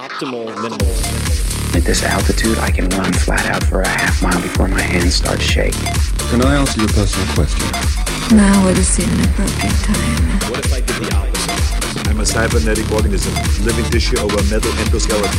optimal minimal. At this altitude, I can run flat out for a half mile before my hands start shaking. Can I answer your personal question? Now would seem an appropriate time. What if I did the opposite? I'm a cybernetic organism, living tissue over metal endoskeleton.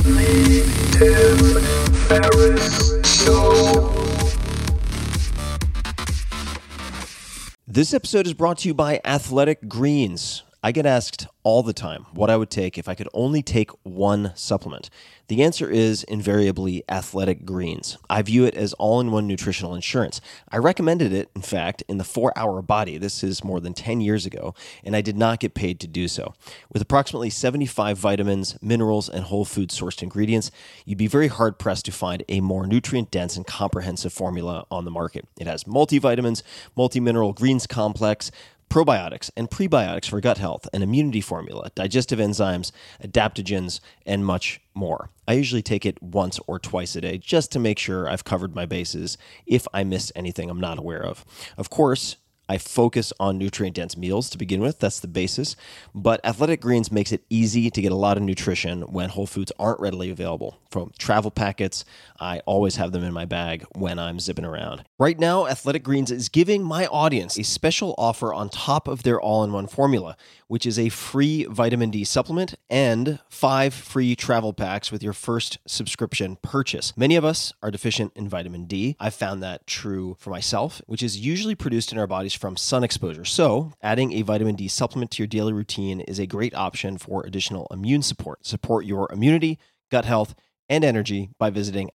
This episode is brought to you by Athletic Greens. I get asked all the time what I would take if I could only take one supplement. The answer is invariably Athletic Greens. I view it as all-in-one nutritional insurance. I recommended it, in fact, in the 4-Hour Body. This is more than 10 years ago, and I did not get paid to do so. With approximately 75 vitamins, minerals, and whole food sourced ingredients, you'd be very hard-pressed to find a more nutrient-dense and comprehensive formula on the market. It has multivitamins, multi-mineral greens complex, probiotics and prebiotics for gut health, an immunity formula, digestive enzymes, adaptogens, and much more. I usually take it once or twice a day just to make sure I've covered my bases if I missed anything I'm not aware of. Of course, I focus on nutrient-dense meals to begin with. That's the basis. But Athletic Greens makes it easy to get a lot of nutrition when whole foods aren't readily available. From travel packets, I always have them in my bag when I'm zipping around. Right now, Athletic Greens is giving my audience a special offer on top of their all-in-one formula, which is a free vitamin D supplement and 5 free travel packs with your first subscription purchase. Many of us are deficient in vitamin D. I've found that true for myself, which is usually produced in our bodies from sun exposure. So, adding a vitamin D supplement to your daily routine is a great option for additional immune support. Support your immunity, gut health, and energy by visiting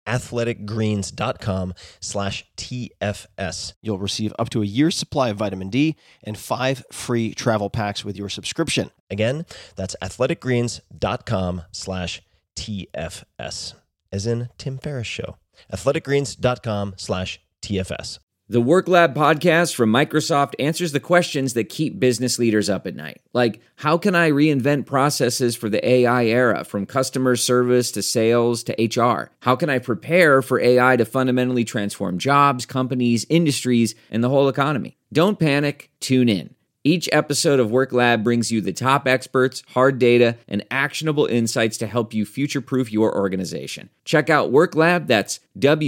athleticgreens.com/TFS. You'll receive up to a year's supply of vitamin D and 5 free travel packs with your subscription. Again, that's athleticgreens.com/TFS, as in Tim Ferriss Show. athleticgreens.com/TFS. The Work Lab podcast from Microsoft answers the questions that keep business leaders up at night. Like, how can I reinvent processes for the AI era, from customer service to sales to HR? How can I prepare for AI to fundamentally transform jobs, companies, industries, and the whole economy? Don't panic, tune in. Each episode of Work Lab brings you the top experts, hard data, and actionable insights to help you future-proof your organization. Check out Work Lab, that's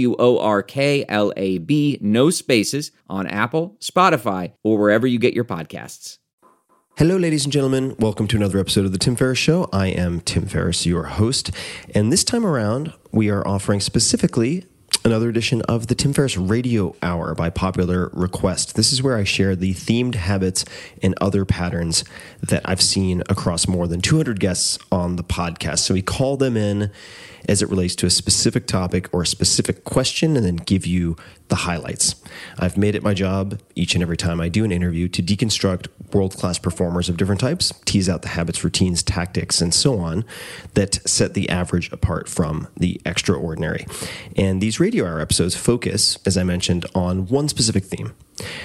WORKLAB, no spaces, on Apple, Spotify, or wherever you get your podcasts. Hello, ladies and gentlemen. Welcome to another episode of The Tim Ferriss Show. I am Tim Ferriss, your host, and this time around, we are offering specifically another edition of the Tim Ferriss Radio Hour by popular request. This is where I share the themed habits and other patterns that I've seen across more than 200 guests on the podcast. So we call them in as it relates to a specific topic or a specific question and then give you the highlights. I've made it my job each and every time I do an interview to deconstruct world-class performers of different types, tease out the habits, routines, tactics, and so on that set the average apart from the extraordinary. And these Radio Hour episodes focus, as I mentioned, on one specific theme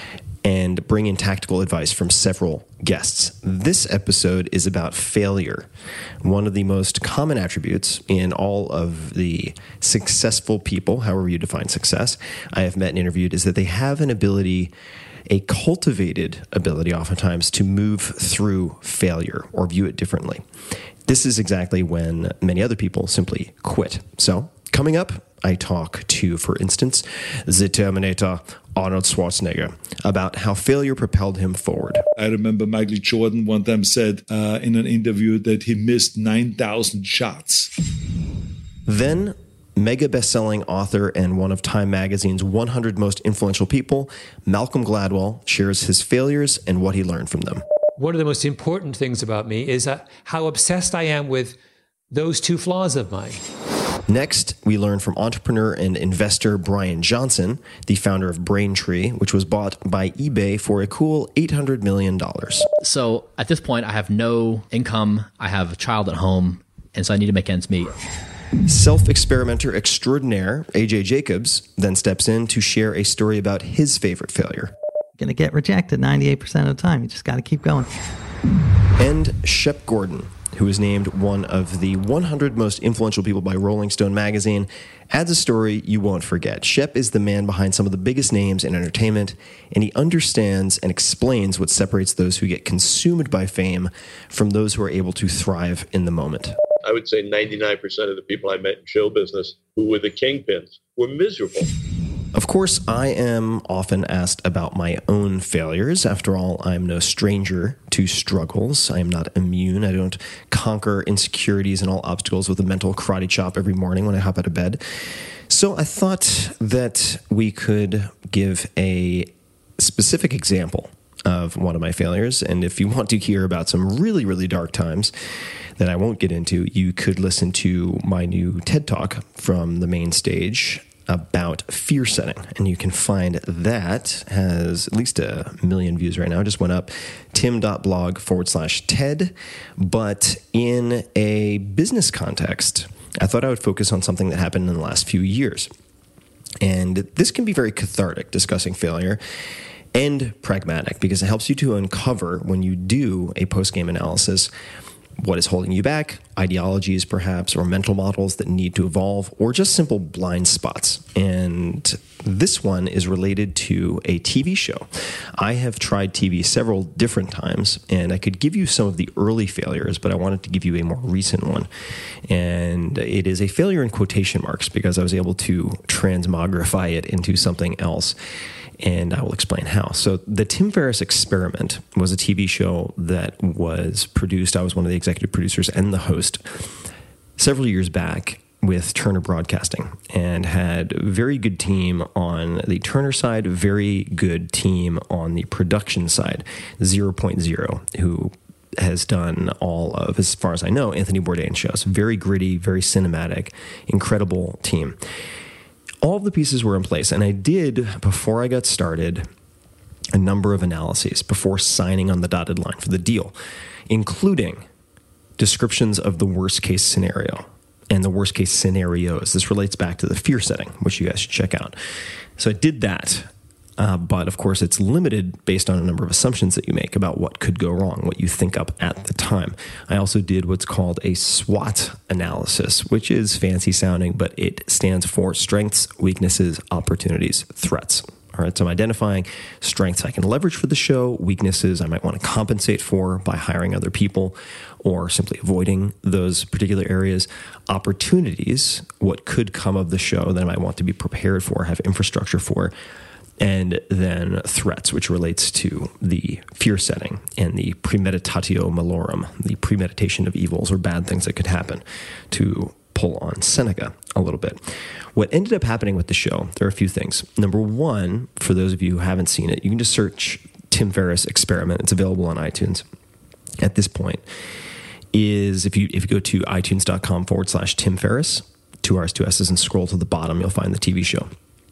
and bring in tactical advice from several guests. This episode is about failure. One of the most common attributes in all of the successful people, however you define success, I have met and interviewed, is that they have an ability, a cultivated ability oftentimes, to move through failure or view it differently. This is exactly when many other people simply quit. So, coming up, I talk to, for instance, the Terminator, Arnold Schwarzenegger, about how failure propelled him forward. I remember Michael Jordan one time said in an interview that he missed 9,000 shots. Then, mega best-selling author and one of Time Magazine's 100 most influential people, Malcolm Gladwell, shares his failures and what he learned from them. One of the most important things about me is how obsessed I am with those 2 flaws of mine. Next, we learn from entrepreneur and investor Brian Johnson, the founder of Braintree, which was bought by eBay for a cool $800 million. So at this point, I have no income. I have a child at home, and so I need to make ends meet. Self-experimenter extraordinaire AJ Jacobs then steps in to share a story about his favorite failure. Going to get rejected 98% of the time. You just got to keep going. And Shep Gordon, who is named one of the 100 most influential people by Rolling Stone magazine, adds a story you won't forget. Shep is the man behind some of the biggest names in entertainment, and he understands and explains what separates those who get consumed by fame from those who are able to thrive in the moment. I would say 99% of the people I met in show business who were the kingpins were miserable. Of course, I am often asked about my own failures. After all, I'm no stranger to struggles. I am not immune. I don't conquer insecurities and all obstacles with a mental karate chop every morning when I hop out of bed. So I thought that we could give a specific example of one of my failures. And if you want to hear about some really, really dark times that I won't get into, you could listen to my new TED Talk from the main stage about fear setting. And you can find that has at least 1 million views right now. It just went up, tim.blog/TED. But in a business context, I thought I would focus on something that happened in the last few years. And this can be very cathartic, discussing failure, and pragmatic, because it helps you to uncover, when you do a post-game analysis, what is holding you back, ideologies perhaps, or mental models that need to evolve, or just simple blind spots. And this one is related to a TV show. I have tried TV several different times, and I could give you some of the early failures, but I wanted to give you a more recent one. And it is a failure in quotation marks because I was able to transmogrify it into something else. And I will explain how. So the Tim Ferriss Experiment was a TV show that was produced. I was one of the executive producers and the host several years back with Turner Broadcasting, and had a very good team on the Turner side, very good team on the production side, 0.0, who has done all of, as far as I know, Anthony Bourdain shows. Very gritty, very cinematic, incredible team. All of the pieces were in place, and I did, before I got started, a number of analyses before signing on the dotted line for the deal, including descriptions of the worst-case scenario and the worst-case scenarios. This relates back to the fear setting, which you guys should check out. So I did that, but of course it's limited based on a number of assumptions that you make about what could go wrong, what you think up at the time. I also did what's called a SWOT analysis, which is fancy sounding, but it stands for strengths, weaknesses, opportunities, threats. All right, so I'm identifying strengths I can leverage for the show, weaknesses I might want to compensate for by hiring other people or simply avoiding those particular areas, opportunities, what could come of the show that I might want to be prepared for, have infrastructure for, and then threats, which relates to the fear setting and the premeditatio malorum, the premeditation of evils or bad things that could happen, to pull on Seneca a little bit. What ended up happening with the show, there are a few things. Number one, for those of you who haven't seen it, you can just search Tim Ferriss Experiment. It's available on iTunes at this point. Is if you go to itunes.com/Tim Ferriss, 2 R's, 2 S's, and scroll to the bottom, you'll find the TV show.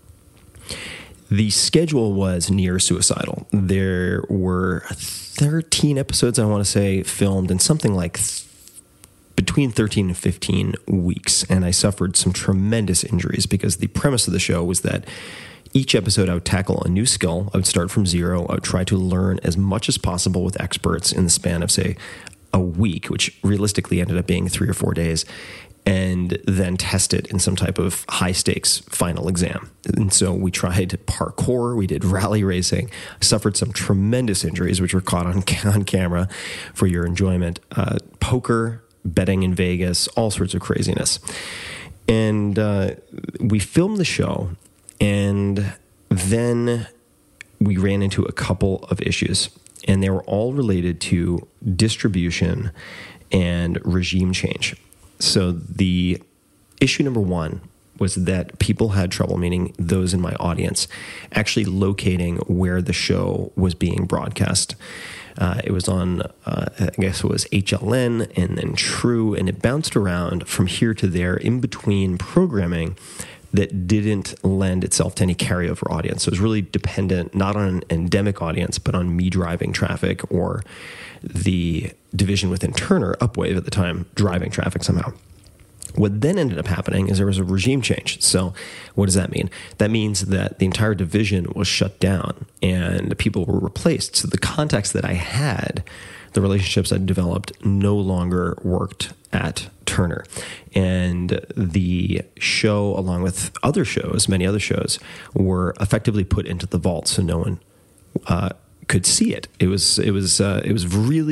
The schedule was near suicidal. There were 13 episodes, I want to say, filmed in something like between 13 and 15 weeks. And I suffered some tremendous injuries because the premise of the show was that each episode I would tackle a new skill. I would start from zero. I would try to learn as much as possible with experts in the span of, say, a week, which realistically ended up being 3 or 4 days, and then test it in some type of high-stakes final exam. And so we tried parkour, we did rally racing, suffered some tremendous injuries, which were caught on camera for your enjoyment, poker, betting in Vegas, all sorts of craziness. And we filmed the show, and then we ran into a couple of issues, and they were all related to distribution and regime change. So the issue number one was that people had trouble, meaning those in my audience, actually locating where the show was being broadcast. It was on, I guess it was HLN and then True, and it bounced around from here to there in between programming that didn't lend itself to any carryover audience. So it was really dependent not on an endemic audience, but on me driving traffic or the division within Turner, Upwave at the time, driving traffic somehow. What then ended up happening is there was a regime change. So what does that mean? That means that the entire division was shut down and people were replaced. So the contacts that I had, the relationships I developed, no longer worked at Turner. And the show, along with other shows, many other shows, were effectively put into the vault so no one could see it. It was really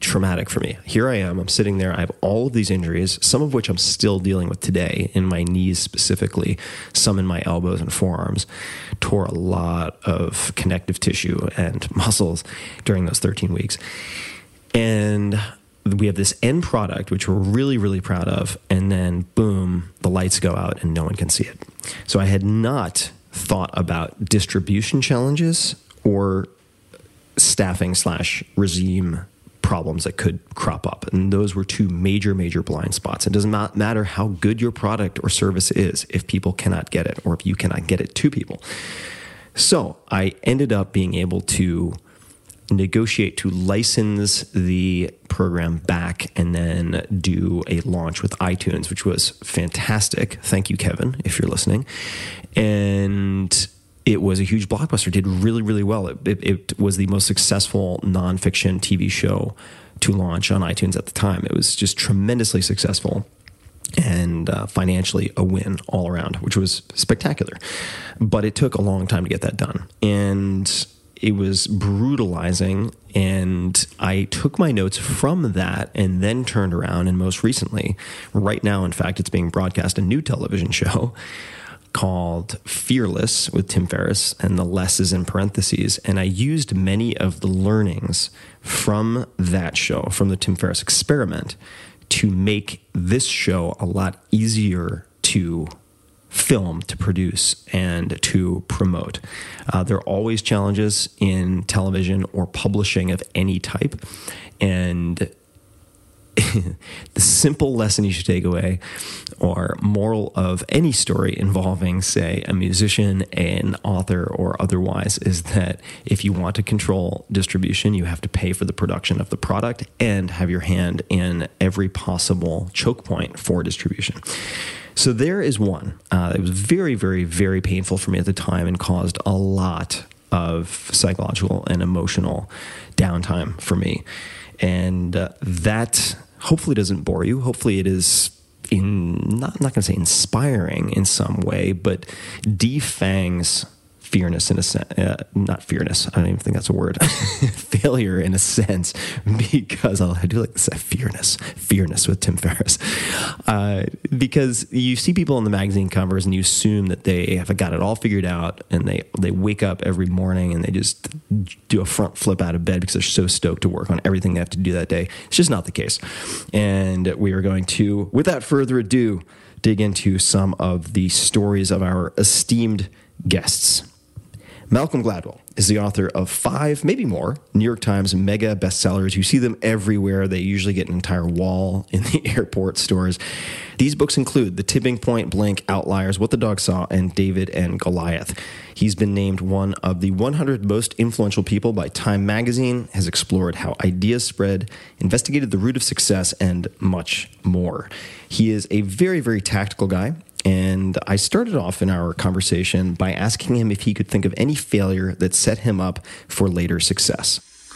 traumatic for me. Here I am, I'm sitting there, I have all of these injuries, some of which I'm still dealing with today, in my knees specifically, some in my elbows and forearms. Tore a lot of connective tissue and muscles during those 13 weeks. And we have this end product, which we're really, really proud of, and then boom, the lights go out and no one can see it. So I had not thought about distribution challenges or staffing/regime problems that could crop up. And those were two major, major blind spots. It does not matter how good your product or service is if people cannot get it or if you cannot get it to people. So I ended up being able to negotiate to license the program back and then do a launch with iTunes, which was fantastic. Thank you, Kevin, if you're listening. And it was a huge blockbuster. Did really, really well. It was the most successful nonfiction TV show to launch on iTunes at the time. It was just tremendously successful and financially a win all around, which was spectacular. But it took a long time to get that done. And it was brutalizing. And I took my notes from that and then turned around. And most recently, right now, in fact, it's being broadcast a new television show called Fearless with Tim Ferriss, and the less is in parentheses. And I used many of the learnings from that show, from the Tim Ferriss experiment, to make this show a lot easier to film, to produce, and to promote. There are always challenges in television or publishing of any type. And the simple lesson you should take away, or moral of any story involving, say, a musician, an author, or otherwise, is that if you want to control distribution, you have to pay for the production of the product and have your hand in every possible choke point for distribution. So there is one. It was very, very, very painful for me at the time and caused a lot of psychological and emotional downtime for me. And that hopefully doesn't bore you. Hopefully it is not going to say inspiring in some way, but defangs fearness in a sense, not fearness. I don't even think that's a word. Failure in a sense, because I do like to say fearness with Tim Ferriss. Because you see people on the magazine covers and you assume that they have got it all figured out, and they wake up every morning and they just do a front flip out of bed because they're so stoked to work on everything they have to do that day. It's just not the case. And we are going to, without further ado, dig into some of the stories of our esteemed guests. Malcolm Gladwell is the author of 5, maybe more, New York Times mega bestsellers. You see them everywhere. They usually get an entire wall in the airport stores. These books include The Tipping Point, Blink, Outliers, What the Dog Saw, and David and Goliath. He's been named one of the 100 most influential people by Time Magazine, has explored how ideas spread, investigated the root of success, and much more. He is a very, very tactical guy. And I started off in our conversation by asking him if he could think of any failure that set him up for later success.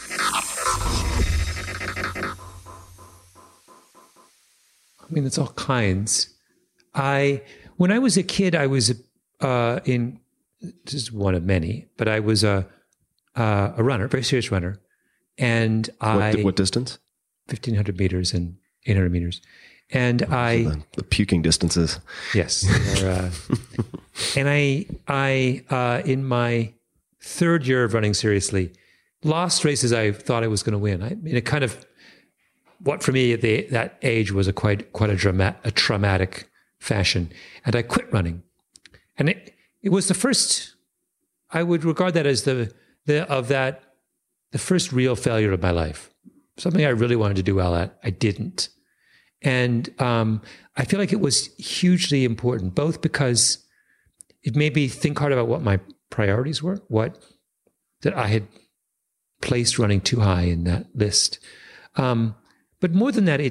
I mean, it's all kinds. When I was a kid, I was this is one of many, but I was a runner, very serious runner. And what distance? 1,500 meters and 800 meters. And the puking distances. Yes. And I in my third year of running seriously, lost races I thought I was going to win. I mean, it kind of, what for me at that age was quite a traumatic fashion. And I quit running. And it was the first, I would regard that as the first real failure of my life. Something I really wanted to do well at, I didn't. And I feel like it was hugely important, both because it made me think hard about what my priorities were, that I had placed running too high in that list. But more than that,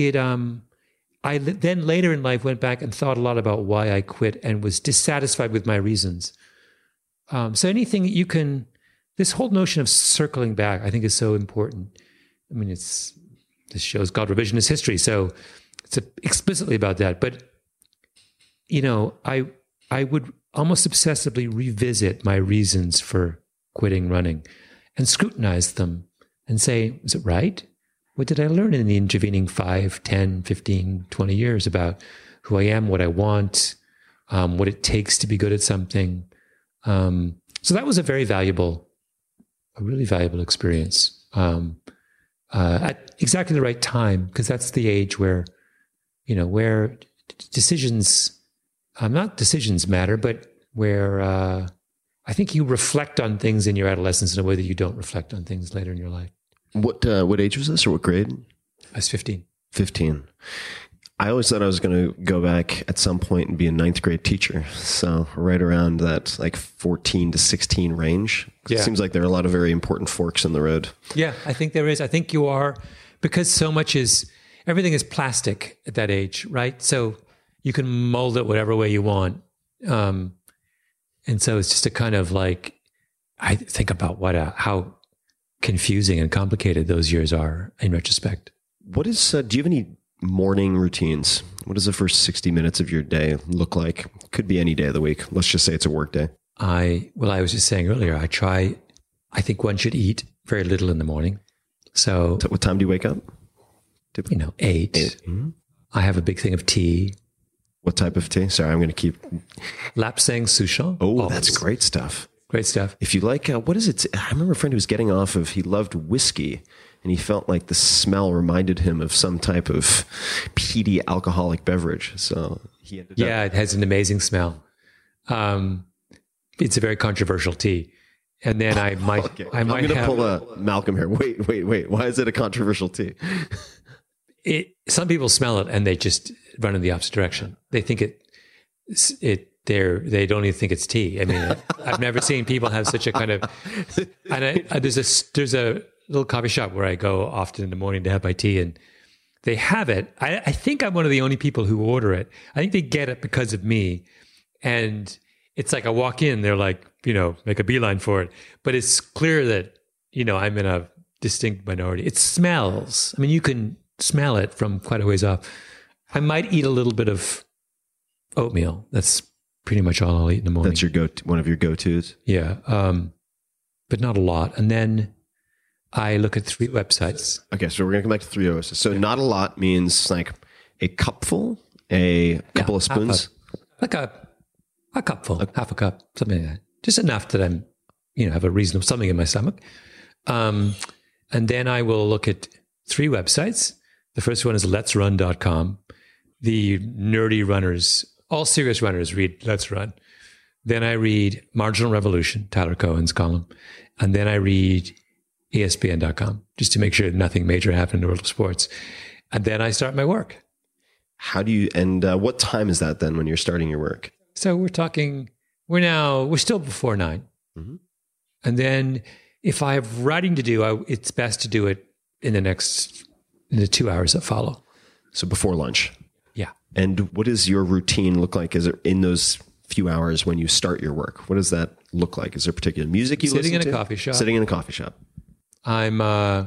I then later in life went back and thought a lot about why I quit and was dissatisfied with my reasons. So anything this whole notion of circling back, I think, is so important. I mean, this show's called Revisionist History, so it's explicitly about that. But, I would almost obsessively revisit my reasons for quitting running and scrutinize them and say, is it right? what did I learn in the intervening 5, 10, 15, 20 years about who I am, what I want, what it takes to be good at something. So that was a really valuable experience at exactly the right time, because that's the age where, where decisions, not decisions matter, but where I think you reflect on things in your adolescence in a way that you don't reflect on things later in your life. What age was this, or what grade? I was 15. 15. I always thought I was going to go back at some point and be a 9th grade teacher. So right around that like 14 to 16 range. Yeah. It seems like there are a lot of very important forks in the road. Yeah, I think there is. I think you are, because everything is plastic at that age, right? So you can mold it whatever way you want. And so it's just a kind of like, I think about how confusing and complicated those years are in retrospect. What is, do you have any morning routines? What does the first 60 minutes of your day look like? Could be any day of the week. Let's just say it's a work day. I was just saying earlier, I think one should eat very little in the morning. So what time do you wake up? 8. 8. Mm-hmm. I have a big thing of tea. What type of tea? Sorry, I'm going to keep... Lapsang Souchong. Oh, that's great stuff. Great stuff. If you like, what is it? I remember a friend who was getting off of, he loved whiskey, and he felt like the smell reminded him of some type of peaty alcoholic beverage. So he ended up... Yeah, it has an amazing smell. It's a very controversial tea. And then I might... Okay. I'm going to pull a Malcolm here. Wait. Why is it a controversial tea? Some people smell it and they just run in the opposite direction. They think they don't even think it's tea. I mean, I've never seen people have such a kind of, and there's a little coffee shop where I go often in the morning to have my tea, and they have it. I think I'm one of the only people who order it. I think they get it because of me. And it's like I walk in, they're like, make a beeline for it. But it's clear that, I'm in a distinct minority. It smells. I mean, you can smell it from quite a ways off. I might eat a little bit of oatmeal. That's pretty much all I'll eat in the morning. That's one of your go-tos? Yeah. But not a lot. And then I look at 3 websites. Okay, so we're going to come back to 3 O's. So not a lot means like a cupful, a couple of spoons? Like a cupful, half a cup, something like that. Just enough that I'm, have a reasonable something in my stomach. And then I will look at 3 websites. The first one is letsrun.com. The nerdy runners, all serious runners read Let's Run. Then I read Marginal Revolution, Tyler Cohen's column. And then I read ESPN.com, just to make sure nothing major happened in the world of sports. And then I start my work. How do you, and what time is that then when you're starting your work? So we're still before 9. Mm-hmm. And then if I have writing to do, it's best to do it in the 2 hours that follow. So before lunch. Yeah. And what does your routine look like? Is it in those few hours when you start your work? What does that look like? Is there particular music you listen to? Sitting in a coffee shop. Sitting in a coffee shop. I'm,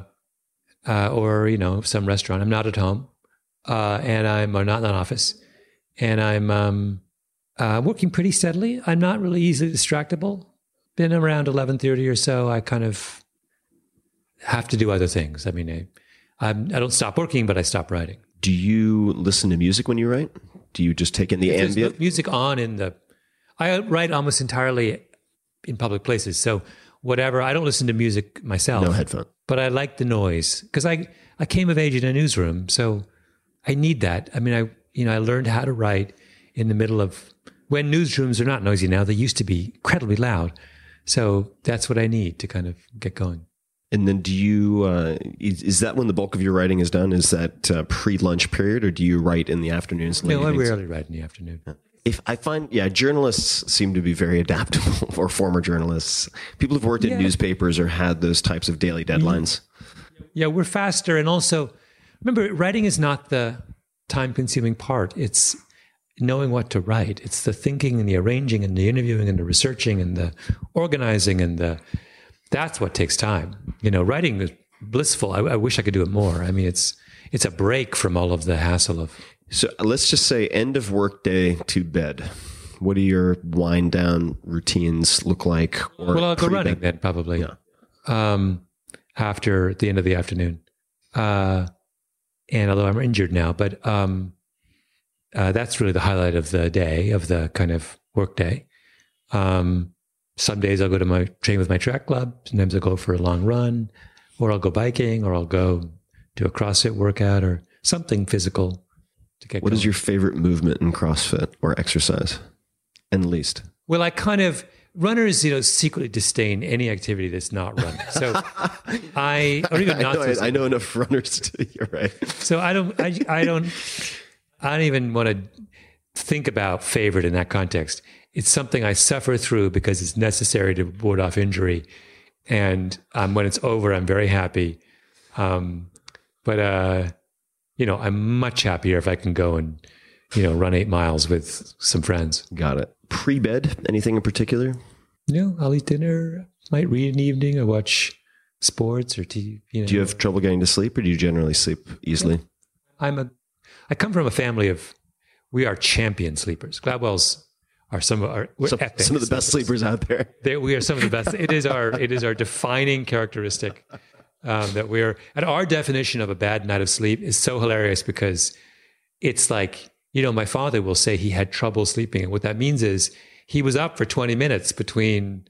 or, some restaurant. I'm not at home. And I'm not in an office. And I'm working pretty steadily. I'm not really easily distractible. Been around 11:30 or so. I kind of have to do other things. I mean, I don't stop working, but I stop writing. Do you listen to music when you write? Do you just take in the ambient? There's music on I write almost entirely in public places. So whatever, I don't listen to music myself. No headphone. But I like the noise because I came of age in a newsroom. So I need that. I mean, I learned how to write in the middle of, when newsrooms are not noisy now, they used to be incredibly loud. So that's what I need to kind of get going. And then do you, is that when the bulk of your writing is done? Is that pre-lunch period, or do you write in the afternoons? No, I rarely write in the afternoon. If I find, journalists seem to be very adaptable, or former journalists. People who've worked in newspapers or had those types of daily deadlines. Yeah, we're faster. And also, remember, writing is not the time-consuming part. It's knowing what to write. It's the thinking and the arranging and the interviewing and the researching and the organizing and that's what takes time. Writing is blissful. I wish I could do it more. I mean, it's a break from all of the hassle of. So let's just say end of work day to bed. What do your wind down routines look like? Well, I'll go running then probably. Yeah. After the end of the afternoon. And although I'm injured now, but that's really the highlight of the day, of the kind of work day. Some days I'll go to train with my track club. Sometimes I'll go for a long run, or I'll go biking, or I'll go do a CrossFit workout or something physical to get What going. is your favorite movement in CrossFit or exercise? And least? Well, runners, secretly disdain any activity that's not running. So I know enough runners to, you're right. So I don't even want to think about favorite in that context. It's something I suffer through because it's necessary to ward off injury. And when it's over, I'm very happy. But I'm much happier if I can go and, run 8 miles with some friends. Got it. Pre-bed, anything in particular? No, I'll eat dinner, might read in the evening, or watch sports or TV. Do you have trouble getting to sleep, or do you generally sleep easily? I come from a family we are champion sleepers. Gladwell's are some of the best sleepers out there. We are some of the best. It is our defining characteristic that we're. And our definition of a bad night of sleep is so hilarious because it's like, my father will say he had trouble sleeping, and what that means is he was up for 20 minutes between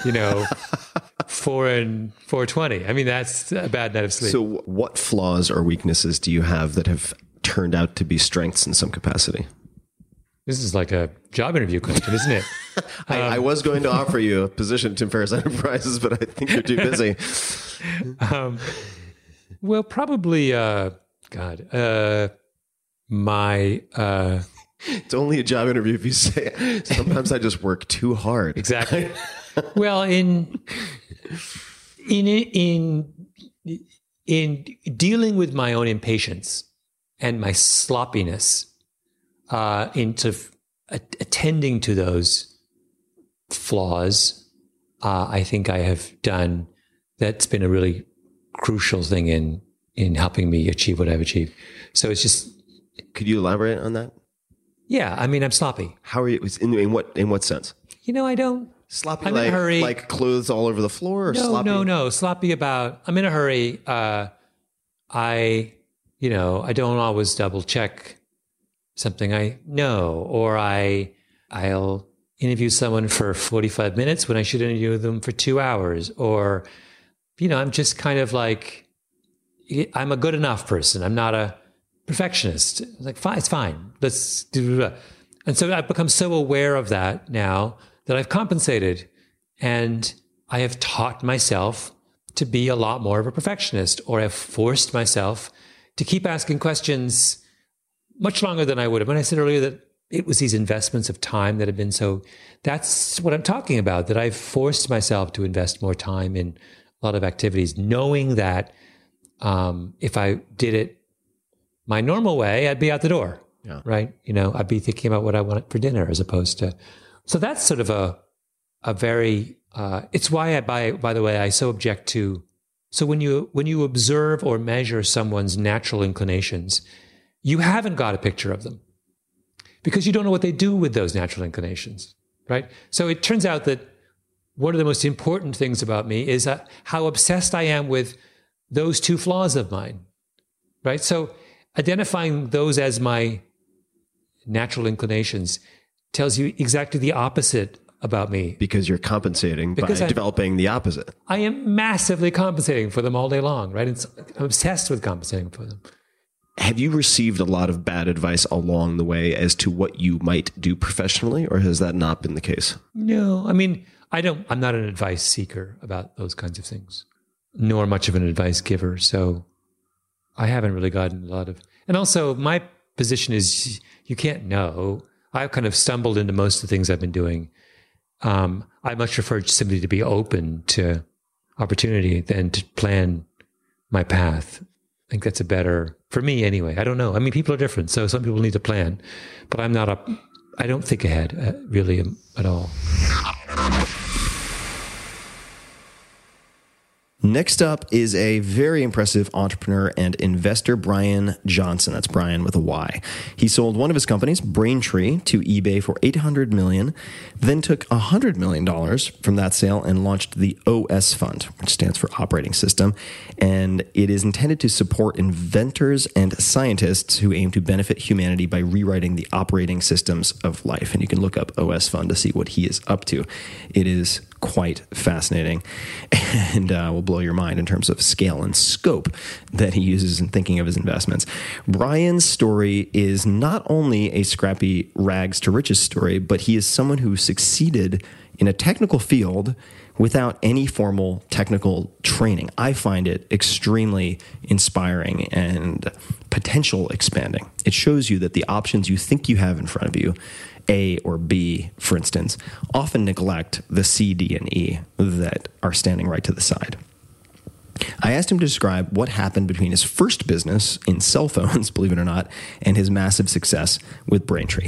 4 and 4:20. I mean, that's a bad night of sleep. So, what flaws or weaknesses do you have that have turned out to be strengths in some capacity? This is like a job interview question, isn't it? I was going to offer you a position at Tim Ferriss Enterprises, but I think you're too busy. Well, probably, it's only a job interview if you say, sometimes I just work too hard. Exactly. Well, in dealing with my own impatience and my sloppiness, into attending to those flaws, I think I have done. That's been a really crucial thing in helping me achieve what I've achieved. So it's just. Could you elaborate on that? Yeah, I mean, I'm sloppy. How are you? In what sense? I don't. Sloppy, I'm in a hurry. Like clothes all over the floor, or no, sloppy? No. Sloppy about. I'm in a hurry. I don't always double check something I know, or I'll interview someone for 45 minutes when I should interview them for 2 hours, or I'm just kind of like, I'm a good enough person. I'm not a perfectionist. Like, fine, it's fine. Let's do it. And so I've become so aware of that now that I've compensated, and I have taught myself to be a lot more of a perfectionist, or I've forced myself to keep asking questions much longer than I would have. When I said earlier that it was these investments of time that have been that's what I'm talking about, that I've forced myself to invest more time in a lot of activities, knowing that if I did it my normal way, I'd be out the door, right? I'd be thinking about what I want for dinner as opposed to. So that's sort of a very. It's why by the way, I so object to. So when you observe or measure someone's natural inclinations, you haven't got a picture of them because you don't know what they do with those natural inclinations, right? So it turns out that one of the most important things about me is how obsessed I am with those 2 flaws of mine, right? So identifying those as my natural inclinations tells you exactly the opposite about me. Because you're compensating by developing the opposite. I am massively compensating for them all day long, right? I'm obsessed with compensating for them. Have you received a lot of bad advice along the way as to what you might do professionally, or has that not been the case? No, I mean, I'm not an advice seeker about those kinds of things, nor much of an advice giver. So I haven't really gotten a lot of, and also my position is you can't know. I've kind of stumbled into most of the things I've been doing. I much prefer simply to be open to opportunity than to plan my path. I think that's a better, for me anyway. I don't know. I mean, people are different. So some people need to plan, but I don't think ahead really at all. Next up is a very impressive entrepreneur and investor, Brian Johnson. That's Brian with a Y. He sold one of his companies, Braintree, to eBay for $800 million, then took $100 million from that sale and launched the OS Fund, which stands for Operating System. And it is intended to support inventors and scientists who aim to benefit humanity by rewriting the operating systems of life. And you can look up OS Fund to see what he is up to. It is quite fascinating and will blow your mind in terms of scale and scope that he uses in thinking of his investments. Brian's story is not only a scrappy rags to riches story, but he is someone who succeeded in a technical field without any formal technical training. I find it extremely inspiring and potential expanding. It shows you that the options you think you have in front of you, A or B, for instance, often neglect the C, D, and E that are standing right to the side. I asked him to describe what happened between his first business in cell phones, believe it or not, and his massive success with Braintree.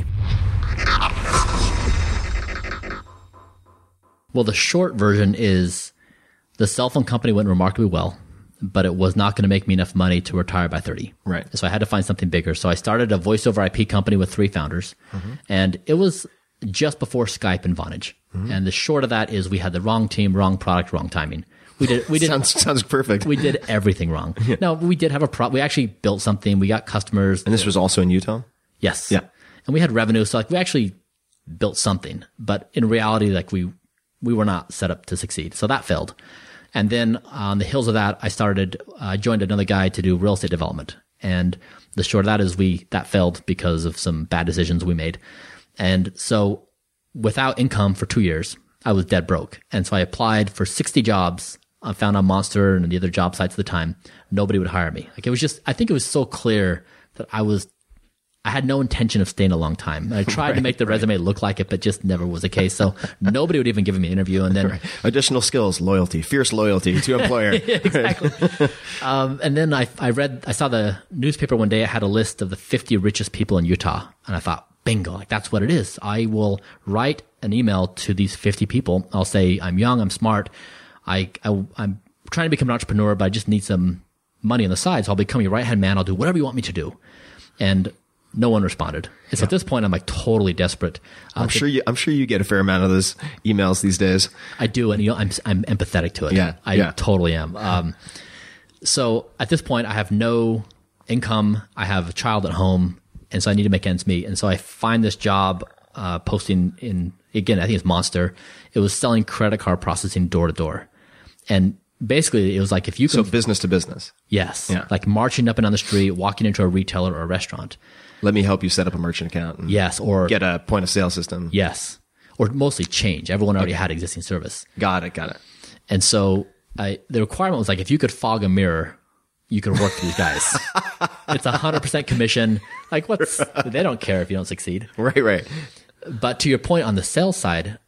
Well, the short version is the cell phone company went remarkably well, but it was not going to make me enough money to retire by 30. Right. So I had to find something bigger. So I started a voice over IP company with 3 founders, and it was just before Skype and Vonage. And the short of that is we had the wrong team, wrong product, wrong timing. We did sounds perfect. We did everything wrong. No, we did have we actually built something. We got customers. And this was also in Utah? Yes. Yeah. And we had revenue. So we actually built something, but in reality, we were not set up to succeed. So that failed. And then on the heels of that, I joined another guy to do real estate development. And the short of that is that failed because of some bad decisions we made. And so without income for 2 years, I was dead broke. And so I applied for 60 jobs. I found on Monster and the other job sites at the time. Nobody would hire me. I think it was so clear that I had no intention of staying a long time. I tried to make the resume look like it, but just never was the case. So nobody would even give me an interview. And then additional skills, loyalty, fierce loyalty to employer. Exactly. And then I saw the newspaper one day. It had a list of the 50 richest people in Utah. And I thought, bingo, that's what it is. I will write an email to these 50 people. I'll say, I'm young, I'm smart. I'm trying to become an entrepreneur, but I just need some money on the side. So I'll become your right-hand man. I'll do whatever you want me to do. And no one responded. And so at this point, I'm totally desperate. I'm sure you get a fair amount of those emails these days. I do, and I'm empathetic to it. Yeah, I totally am. So at this point, I have no income. I have a child at home, and so I need to make ends meet. And so I find this job posting in, again, I think it's Monster. It was selling credit card processing door to door, and basically it was like if you can, so business to business. Yes, yeah. Like marching up and down the street, walking into a retailer or a restaurant. Let me help you set up a merchant account. And yes, or get a point of sale system. Yes, or mostly change. Everyone already had existing service. Got it. And so the requirement was like if you could fog a mirror, you could work for these guys. It's 100% commission. They don't care if you don't succeed. Right. But to your point on the sales side,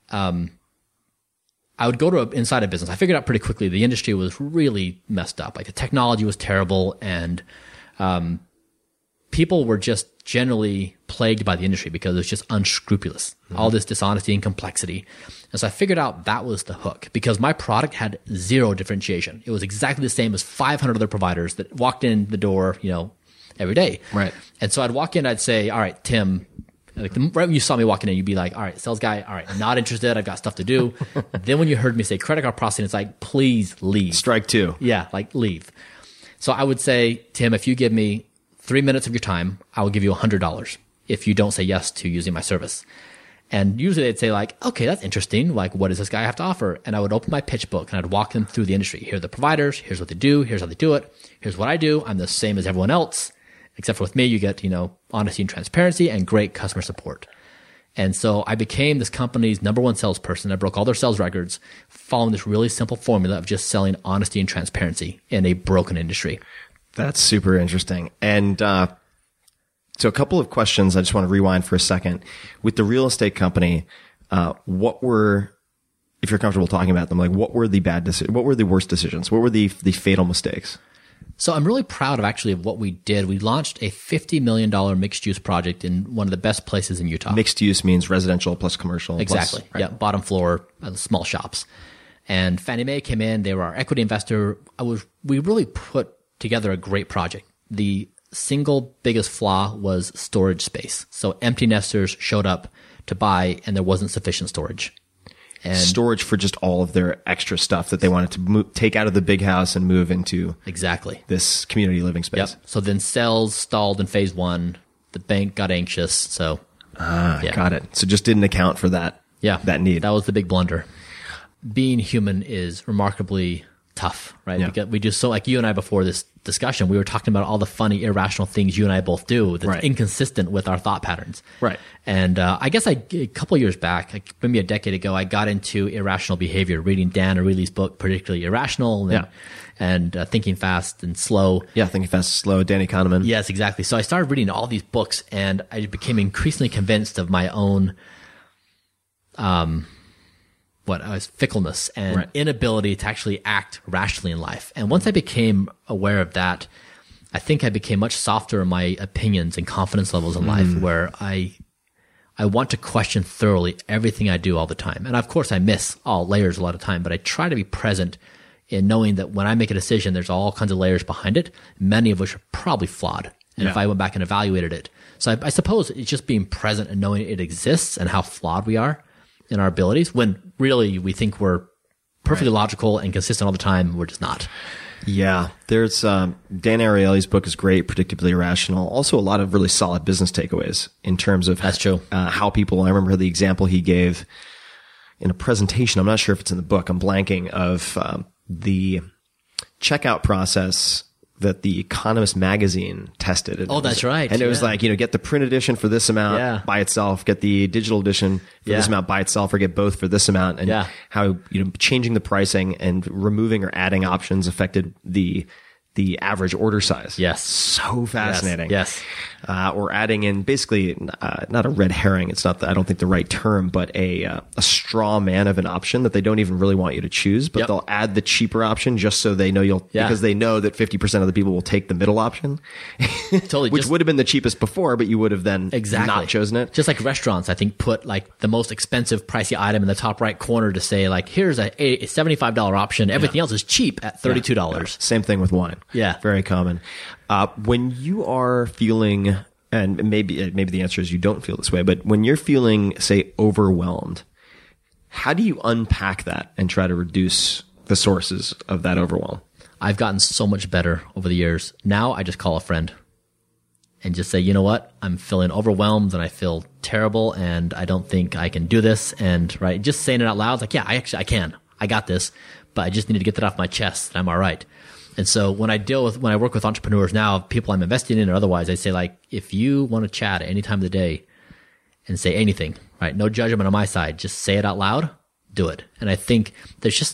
I would go to inside a business. I figured out pretty quickly the industry was really messed up. Like the technology was terrible, and people were just generally plagued by the industry because it was just unscrupulous. All this dishonesty and complexity. And so I figured out that was the hook because my product had zero differentiation. It was exactly the same as 500 other providers that walked in the door, every day. Right. And so I'd walk in, I'd say, all right, Tim, right when you saw me walking in, you'd be like, all right, sales guy, all right, not interested. I've got stuff to do. Then when you heard me say credit card processing, it's like, please leave. Strike two. Yeah, leave. So I would say, Tim, if you give me 3 minutes of your time, I will give you $100 if you don't say yes to using my service. And usually they'd say okay, that's interesting. What does this guy have to offer? And I would open my pitch book and I'd walk them through the industry. Here are the providers. Here's what they do. Here's how they do it. Here's what I do. I'm the same as everyone else, except for with me, you get, honesty and transparency and great customer support. And so I became this company's #1 salesperson. I broke all their sales records following this really simple formula of just selling honesty and transparency in a broken industry. That's super interesting. And so a couple of questions. I just want to rewind for a second. With the real estate company, what were, if you're comfortable talking about them, what were the bad decisions? What were the worst decisions? What were the fatal mistakes? So I'm really proud of what we did. We launched a $50 million mixed use project in one of the best places in Utah. Mixed use means residential plus commercial. Exactly. Plus, right. Yeah. Bottom floor, small shops. And Fannie Mae came in. They were our equity investor. We really put together a great project. The single biggest flaw was storage space. So empty nesters showed up to buy, and there wasn't sufficient storage. And storage for just all of their extra stuff that they wanted to take out of the big house and move into this community living space. Yep. So then sales stalled in phase 1. The bank got anxious. So got it. So just didn't account for that. Yeah, that need. That was the big blunder. Being human is remarkably tough, right? Because we just, so like you and I before this discussion, we were talking about all the funny, irrational things you and I both do that's inconsistent with our thought patterns. Right. And I guess a couple of years back, like maybe a decade ago, I got into irrational behavior, reading Dan Ariely's book, particularly Irrational, and Thinking Fast and Slow. Yeah, Thinking Fast and Slow, Danny Kahneman. Yes, exactly. So I started reading all these books, and I became increasingly convinced of my own fickleness and inability to actually act rationally in life. And once I became aware of that, I think I became much softer in my opinions and confidence levels in life, where I want to question thoroughly everything I do all the time. And of course I miss all layers a lot of time, but I try to be present in knowing that when I make a decision, there's all kinds of layers behind it, many of which are probably flawed. And if I went back and evaluated it. So I suppose it's just being present and knowing it exists and how flawed we are in our abilities, when really we think we're perfectly logical and consistent all the time. We're just not. Yeah. There's, Dan Ariely's book is great, Predictably Irrational. Also a lot of really solid business takeaways in terms of that's true. How people, I remember the example he gave in a presentation. I'm not sure if it's in the book. I'm blanking of, the checkout process that the Economist magazine tested. And that's right. And it was like, get the print edition for this amount by itself, get the digital edition for this amount by itself, or get both for this amount. And how, changing the pricing and removing or adding options affected the average order size. Yes. So fascinating. Yes. Or adding in basically, not a red herring. It's not I don't think the right term, but a straw man of an option that they don't even really want you to choose, but they'll add the cheaper option just so they know because they know that 50% of the people will take the middle option. Totally. Which would have been the cheapest before, but you would have then not chosen it. Just like restaurants, I think put like the most expensive pricey item in the top right corner to say like, here's a $75 option. Everything else is cheap at $32. Yeah. Same thing with wine. Yeah. Very common. When you are feeling, and maybe the answer is you don't feel this way, but when you're feeling, say, overwhelmed, how do you unpack that and try to reduce the sources of that overwhelm? I've gotten so much better over the years. Now I just call a friend and just say, you know what? I'm feeling overwhelmed and I feel terrible and I don't think I can do this. And just saying it out loud, like, yeah, I can. I got this, but I just need to get that off my chest. I'm all right. And so when I work with entrepreneurs now, people I'm investing in or otherwise, I say like, if you want to chat at any time of the day and say anything, right? No judgment on my side. Just say it out loud. Do it. And I think there's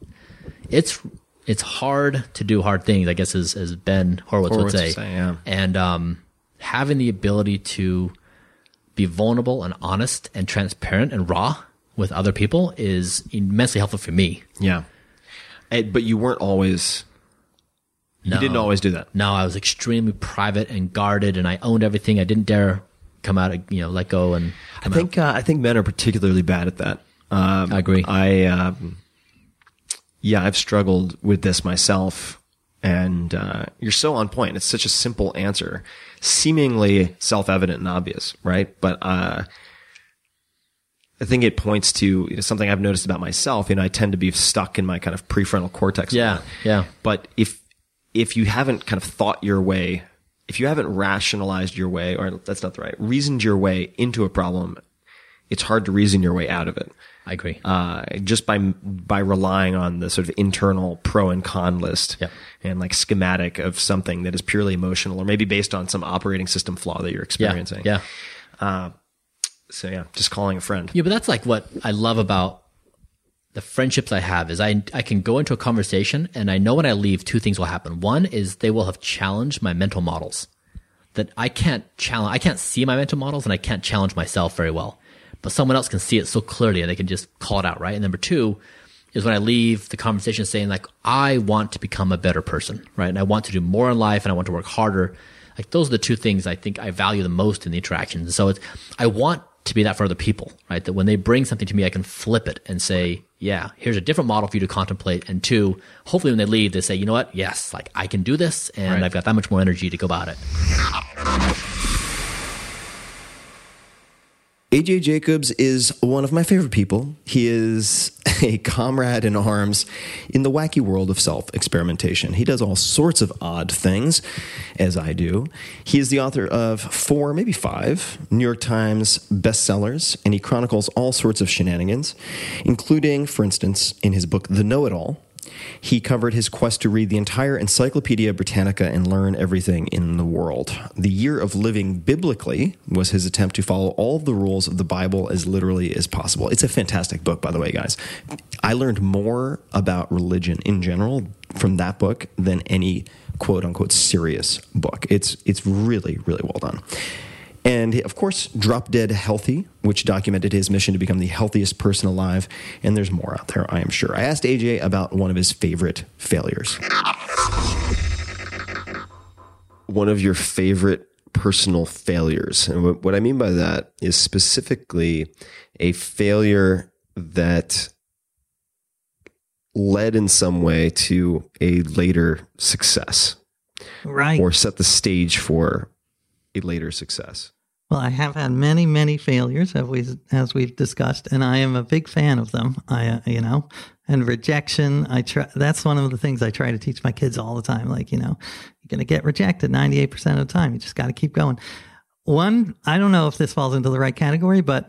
it's hard to do hard things, I guess, as Ben Horowitz would say. And, having the ability to be vulnerable and honest and transparent and raw with other people is immensely helpful for me. Yeah. But you weren't always... You didn't always do that. No, I was extremely private and guarded, and I owned everything. I didn't dare come out, let go and I think men are particularly bad at that. I agree. I've struggled with this myself, and you're so on point. It's such a simple answer, seemingly self-evident and obvious, right? But I think it points to something I've noticed about myself. I tend to be stuck in my kind of prefrontal cortex. Yeah. But if you haven't kind of thought your way, if you haven't rationalized your way, or that's not the right, reasoned your way into a problem, it's hard to reason your way out of it. I agree. Just by relying on the sort of internal pro and con list and like schematic of something that is purely emotional or maybe based on some operating system flaw that you're experiencing. Yeah. Just calling a friend. Yeah, but that's like what I love about the friendships I have is I can go into a conversation and I know when I leave, two things will happen. One is they will have challenged my mental models that I can't see my mental models and I can't challenge myself very well, but someone else can see it so clearly and they can just call it out. Right. And number two is when I leave the conversation saying like, I want to become a better person. Right. And I want to do more in life and I want to work harder. Like those are the two things I think I value the most in the interactions. So I want to be that for other people, right? That when they bring something to me, I can flip it and say, yeah, here's a different model for you to contemplate. And two, hopefully when they leave, they say, you know what? Yes, like I can do this, and I've got that much more energy to go about it. AJ Jacobs is one of my favorite people. He is a comrade in arms in the wacky world of self-experimentation. He does all sorts of odd things, as I do. He is the author of 4, maybe 5 New York Times bestsellers, and he chronicles all sorts of shenanigans, including, for instance, in his book, The Know-It-All, he covered his quest to read the entire Encyclopedia Britannica and learn everything in the world. The Year of Living Biblically was his attempt to follow all of the rules of the Bible as literally as possible. It's a fantastic book, by the way, guys. I learned more about religion in general from that book than any quote-unquote serious book. It's really, really well done. And, of course, Drop Dead Healthy, which documented his mission to become the healthiest person alive. And there's more out there, I am sure. I asked AJ about one of his favorite failures. One of your favorite personal failures. And what I mean by that is specifically a failure that led in some way to a later success. Right. Or set the stage for a later success. Well, I have had many, many failures, as we've discussed, and I am a big fan of them. And rejection. That's one of the things I try to teach my kids all the time. Like, you're going to get rejected 98% of the time. You just got to keep going. One, I don't know if this falls into the right category, but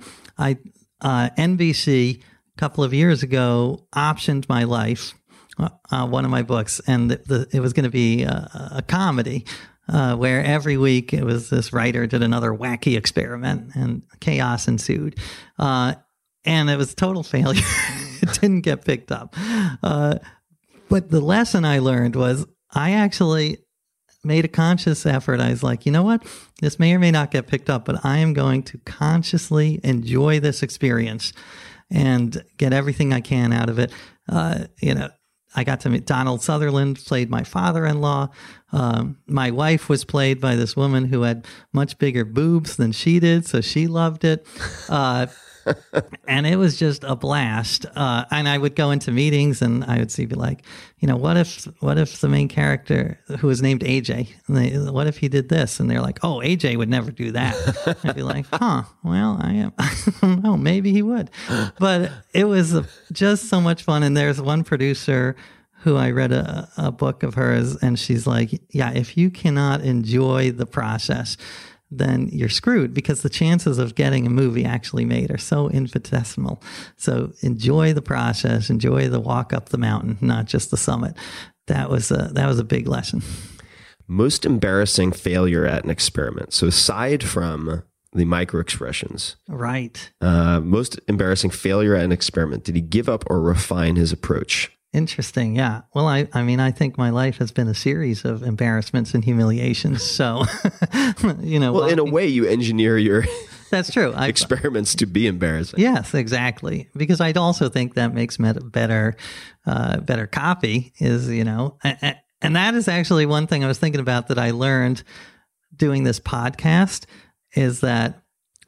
NBC a couple of years ago optioned my life, one of my books, and it was going to be a comedy. Where every week it was this writer did another wacky experiment and chaos ensued. And it was a total failure. It didn't get picked up. But the lesson I learned was I actually made a conscious effort. I was like, you know what? This may or may not get picked up, but I am going to consciously enjoy this experience and get everything I can out of it. I got to meet Donald Sutherland, played my father-in-law. My wife was played by this woman who had much bigger boobs than she did, so she loved it. And it was just a blast. And I would go into meetings and I would be like, what if the main character, who was named AJ, what if he did this? And they're like, oh, AJ would never do that. I'd be like, well, I don't know, maybe he would. But it was just so much fun. And there's one producer who I read a book of hers, and she's like, yeah, if you cannot enjoy the process, then you're screwed, because the chances of getting a movie actually made are so infinitesimal. So enjoy the process, enjoy the walk up the mountain, not just the summit. That was a big lesson. Most embarrassing failure at an experiment. So aside from the micro expressions, right? Most embarrassing failure at an experiment. Did he give up or refine his approach? Interesting. Yeah. Well, I mean, I think my life has been a series of embarrassments and humiliations. So, Well, in a way, you engineer your that's true experiments to be embarrassing. Yes, exactly. Because I'd also think that makes better copy is, and that is actually one thing I was thinking about that I learned doing this podcast is that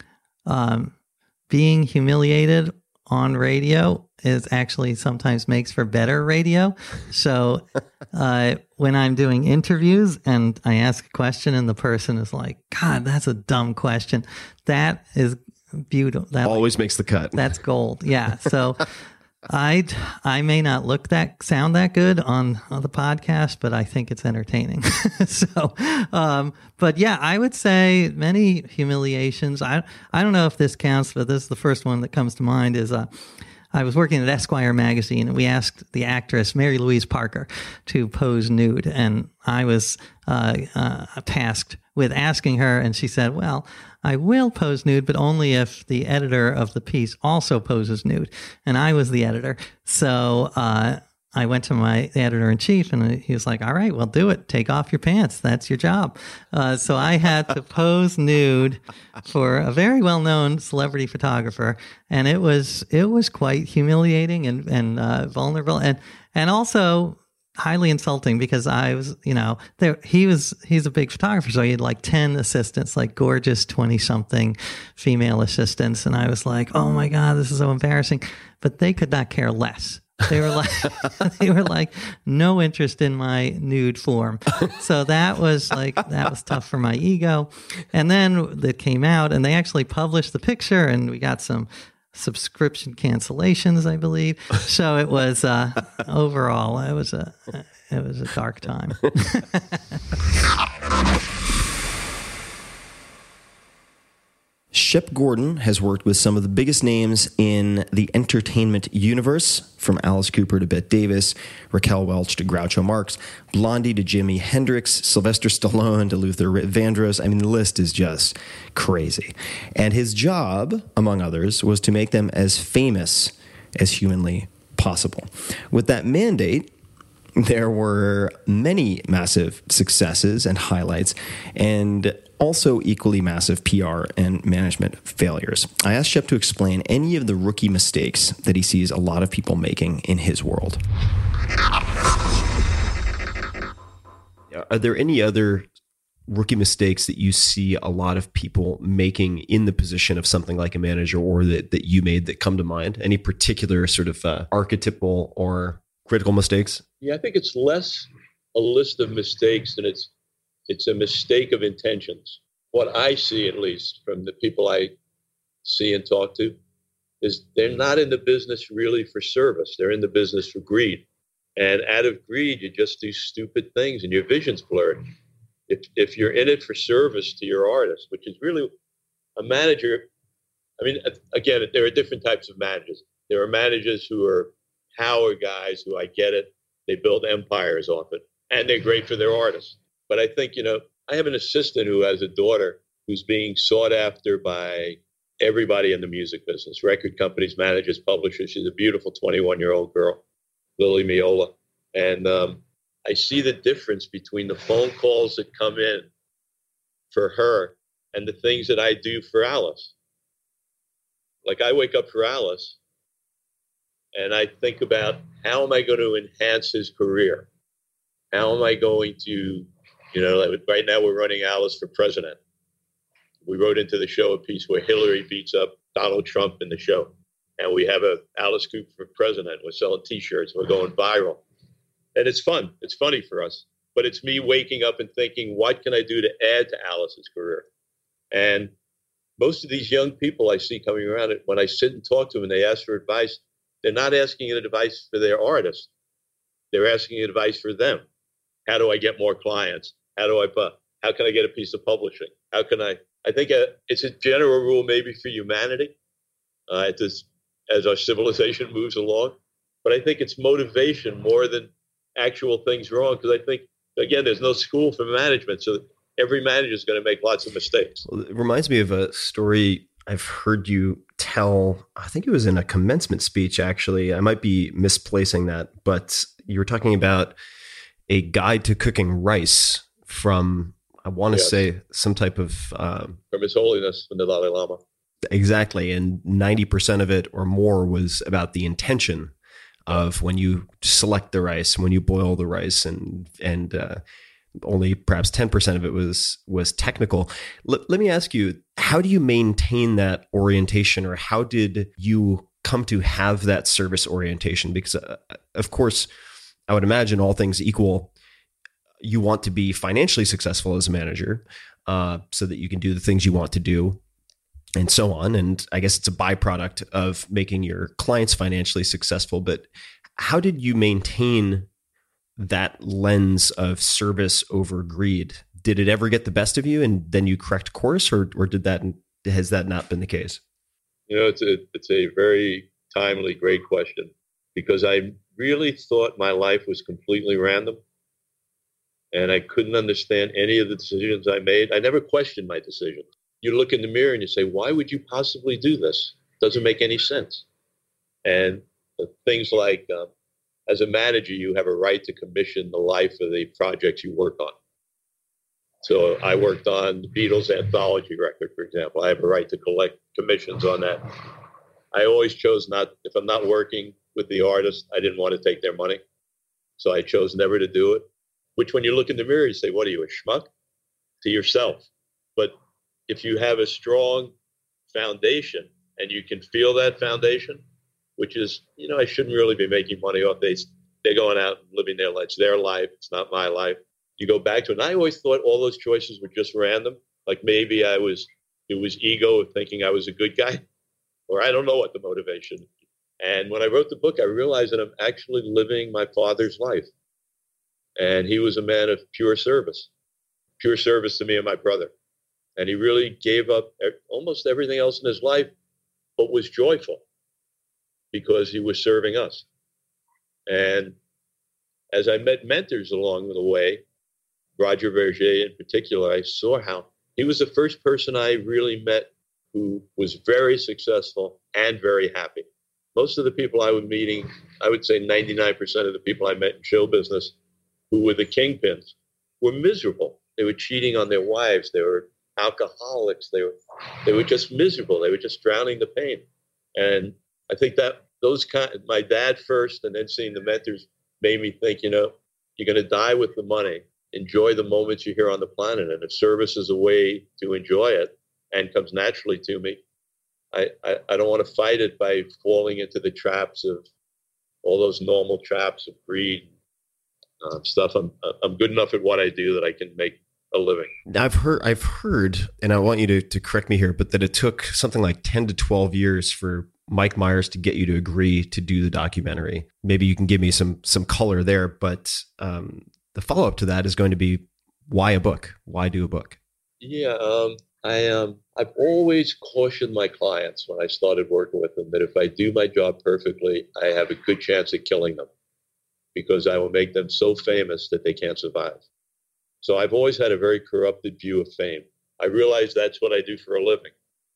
being humiliated on radio is actually sometimes makes for better radio. So when I'm doing interviews and I ask a question and the person is like, God, that's a dumb question, that is beautiful. That always makes the cut. That's gold. Yeah. So I may not sound that good on the podcast, but I think it's entertaining. So, but yeah, I would say many humiliations. I don't know if this counts, but this is the first one that comes to mind is, I was working at Esquire magazine, and we asked the actress Mary Louise Parker to pose nude, and I was tasked with asking her, and she said, well, I will pose nude, but only if the editor of the piece also poses nude. And I was the editor. So I went to my editor-in-chief, and he was like, all right, well, do it. Take off your pants. That's your job. So I had to pose nude for a very well-known celebrity photographer, and it was quite humiliating and vulnerable. And also, highly insulting because I was, he's a big photographer. So he had like 10 assistants, like gorgeous 20-something female assistants. And I was like, oh my God, this is so embarrassing. But they could not care less. They were like, no interest in my nude form. So that was tough for my ego. And then it came out and they actually published the picture and we got some subscription cancellations, I believe. So it was overall, it was a dark time. Shep Gordon has worked with some of the biggest names in the entertainment universe, from Alice Cooper to Bette Davis, Raquel Welch to Groucho Marx, Blondie to Jimi Hendrix, Sylvester Stallone to Luther Vandross. I mean, the list is just crazy. And his job, among others, was to make them as famous as humanly possible. With that mandate, there were many massive successes and highlights, and also equally massive PR and management failures. I asked Shep to explain any of the rookie mistakes that he sees a lot of people making in his world. Are there any other rookie mistakes that you see a lot of people making in the position of something like a manager, or that you made, that come to mind? Any particular sort of archetypal or critical mistakes? Yeah, I think it's less a list of mistakes than it's a mistake of intentions. What I see, at least from the people I see and talk to, is they're not in the business really for service. They're in the business for greed. And out of greed, you just do stupid things and your vision's blurred. If you're in it for service to your artist, which is really a manager. I mean, again, there are different types of managers. There are managers who are power guys who, I get it, they build empires off it, and they're great for their artists. But I think, I have an assistant who has a daughter who's being sought after by everybody in the music business, record companies, managers, publishers. She's a beautiful 21-year-old girl, Lily Miola. And I see the difference between the phone calls that come in for her and the things that I do for Alice. Like, I wake up for Alice and I think about, how am I going to enhance his career? How am I going to, like right now we're running Alice for president. We wrote into the show a piece where Hillary beats up Donald Trump in the show. And we have a Alice Cooper for president. We're selling T-shirts. We're going viral. And it's fun. It's funny for us. But it's me waking up and thinking, what can I do to add to Alice's career? And most of these young people I see coming around, when I sit and talk to them and they ask for advice, they're not asking advice for their artist. They're asking advice for them. How do I get more clients? How can I get a piece of publishing? I think it's a general rule maybe for humanity as our civilization moves along. But I think it's motivation more than actual things wrong. Because I think, again, there's no school for management. So every manager is going to make lots of mistakes. Well, it reminds me of a story I've heard you tell. I think it was in a commencement speech, actually. I might be misplacing that, but you were talking about a guide to cooking rice from, I want to say, some type of... from His Holiness, from the Dalai Lama. Exactly. And 90% of it or more was about the intention of when you select the rice, when you boil the rice, and only perhaps 10% of it was technical. Let me ask you, how do you maintain that orientation, or how did you come to have that service orientation? Because of course, I would imagine, all things equal, you want to be financially successful as a manager, so that you can do the things you want to do, and so on. And I guess it's a byproduct of making your clients financially successful. But how did you maintain that lens of service over greed? Did it ever get the best of you and then you correct course, or has that not been the case? It's a very timely, great question, because I really thought my life was completely random and I couldn't understand any of the decisions I made. I never questioned my decisions. You look in the mirror and you say, why would you possibly do this? Doesn't make any sense. And things like, as a manager, you have a right to commission the life of the projects you work on. So I worked on the Beatles anthology record, for example. I have a right to collect commissions on that. I always chose not, if I'm not working with the artist, I didn't want to take their money. So I chose never to do it, which when you look in the mirror, you say, what are you, a schmuck? To yourself. But if you have a strong foundation and you can feel that foundation, which is, I shouldn't really be making money off these. They're going out and living their life. It's their life. It's not my life. You go back to it. And I always thought all those choices were just random. Like maybe it was ego of thinking I was a good guy, or I don't know what the motivation. And when I wrote the book, I realized that I'm actually living my father's life. And he was a man of pure service to me and my brother. And he really gave up almost everything else in his life, but was joyful because he was serving us. And as I met mentors along the way, Roger Verger in particular, I saw how he was the first person I really met who was very successful and very happy. Most of the people I was meeting, I would say 99% of the people I met in show business who were the kingpins were miserable. They were cheating on their wives. They were alcoholics. They were just miserable. They were just drowning the pain. And I think that my dad first, and then seeing the mentors made me think, you're going to die with the money. Enjoy the moments you're here on the planet. And if service is a way to enjoy it and comes naturally to me, I don't want to fight it by falling into the traps of all those normal traps of greed stuff. I'm good enough at what I do that I can make a living. I've heard, and I want you to correct me here, but that it took something like 10 to 12 years for Mike Myers to get you to agree to do the documentary. Maybe you can give me some color there, but the follow-up to that is going to be, why a book? Why do a book? Yeah, I've always cautioned my clients when I started working with them that if I do my job perfectly, I have a good chance of killing them because I will make them so famous that they can't survive. So I've always had a very corrupted view of fame. I realize that's what I do for a living.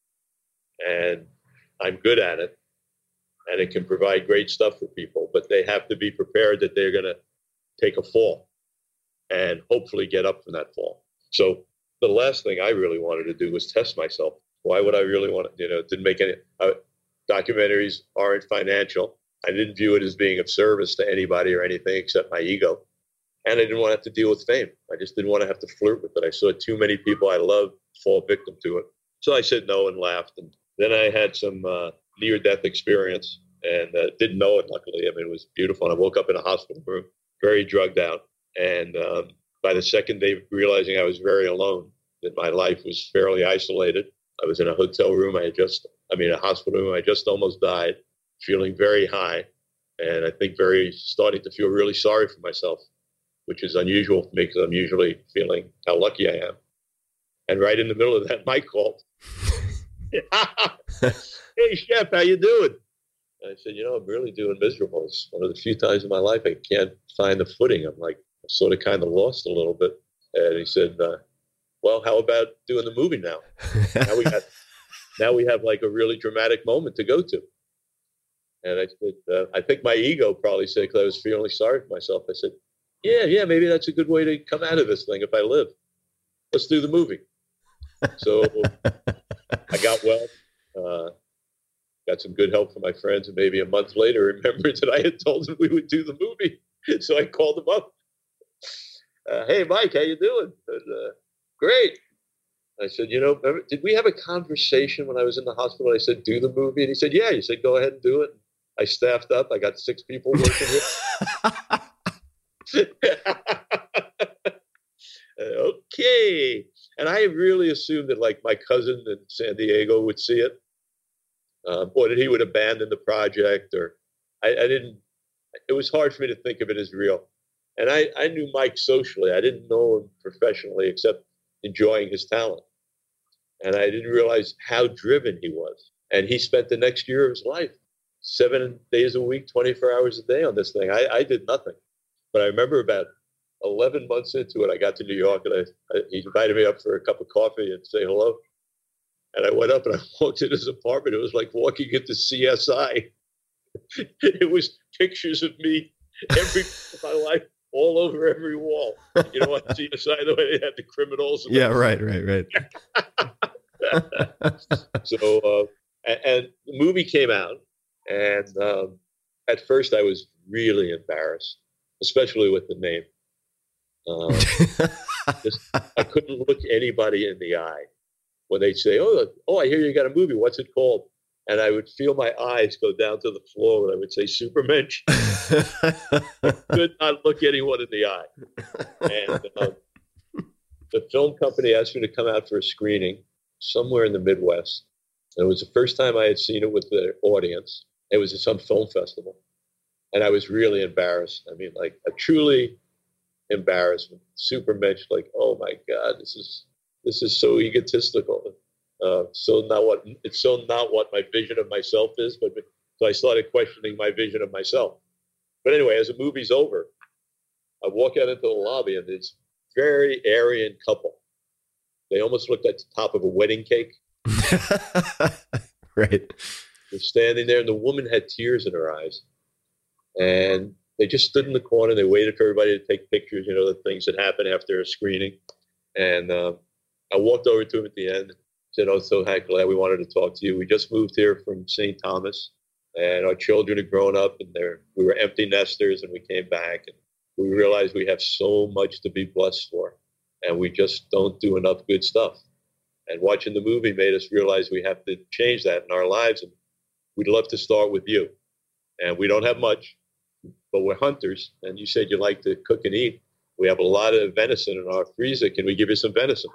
And I'm good at it. And it can provide great stuff for people, but they have to be prepared that they're going to take a fall and hopefully get up from that fall. So the last thing I really wanted to do was test myself. Why would I really want to, it didn't make any, documentaries aren't financial. I didn't view it as being of service to anybody or anything except my ego. And I didn't want to have to deal with fame. I just didn't want to have to flirt with it. I saw too many people I loved fall victim to it. So I said no and laughed. And then I had some near-death experience and didn't know it, luckily. I mean, it was beautiful. And I woke up in a hospital room, very drugged out. And by the second day, realizing I was very alone, that my life was fairly isolated. I was in a hotel room. A hospital room. I just almost died, feeling very high. And I think starting to feel really sorry for myself, which is unusual for me because I'm usually feeling how lucky I am. And right in the middle of that, Mike called. Hey, Chef, how you doing? And I said, I'm really doing miserable. It's one of the few times in my life I can't find the footing. I'm like, sort of kind of lost a little bit. And he said, well, how about doing the movie now? Now we have like a really dramatic moment to go to. And I said, I think my ego probably said, because I was feeling sorry for myself. I said, yeah, maybe that's a good way to come out of this thing if I live. Let's do the movie. So I got well, got some good help from my friends, and maybe a month later remembered that I had told them we would do the movie. So I called him up. Hey, Mike, how you doing? And, great. I said, remember, did we have a conversation when I was in the hospital? I said, do the movie. And he said, yeah. He said, go ahead and do it. I staffed up. I got 6 people working here. Okay. And I really assumed that like my cousin in San Diego would see it, or that he would abandon the project, or I didn't. It was hard for me to think of it as real. And I knew Mike socially. I didn't know him professionally except enjoying his talent. And I didn't realize how driven he was. And he spent the next year of his life, 7 days a week, 24 hours a day on this thing. I did nothing. But I remember about 11 months into it, I got to New York, and he invited me up for a cup of coffee and say hello. And I went up and I walked in his apartment. It was like walking into CSI. It was pictures of me every my life, all over every wall. On CSI, the way they had the criminals. Yeah, right. So, and the movie came out, and at first I was really embarrassed. especially with the name. I couldn't look anybody in the eye when they'd say, oh, I hear you got a movie. What's it called? And I would feel my eyes go down to the floor when I would say Supermensch. I could not look anyone in the eye. And the film company asked me to come out for a screening somewhere in the Midwest. And it was the first time I had seen it with the audience. It was at some film festival. And I was really embarrassed. I mean, like a truly embarrassment. Supermensch, like, oh my God, this is so egotistical. It's so not what my vision of myself is. But so I started questioning my vision of myself. But anyway, as the movie's over, I walk out into the lobby and this very Aryan couple. They almost looked at the top of a wedding cake. Right. They're standing there, and the woman had tears in her eyes. And they just stood in the corner. They waited for everybody to take pictures, the things that happen after a screening. And I walked over to him at the end, said, oh, so glad we wanted to talk to you. We just moved here from St. Thomas, and our children had grown up, and we were empty nesters, and we came back, and we realized we have so much to be blessed for, and we just don't do enough good stuff. And watching the movie made us realize we have to change that in our lives, and we'd love to start with you. And we don't have much, but we're hunters, and you said you like to cook and eat. We have a lot of venison in our freezer. Can we give you some venison?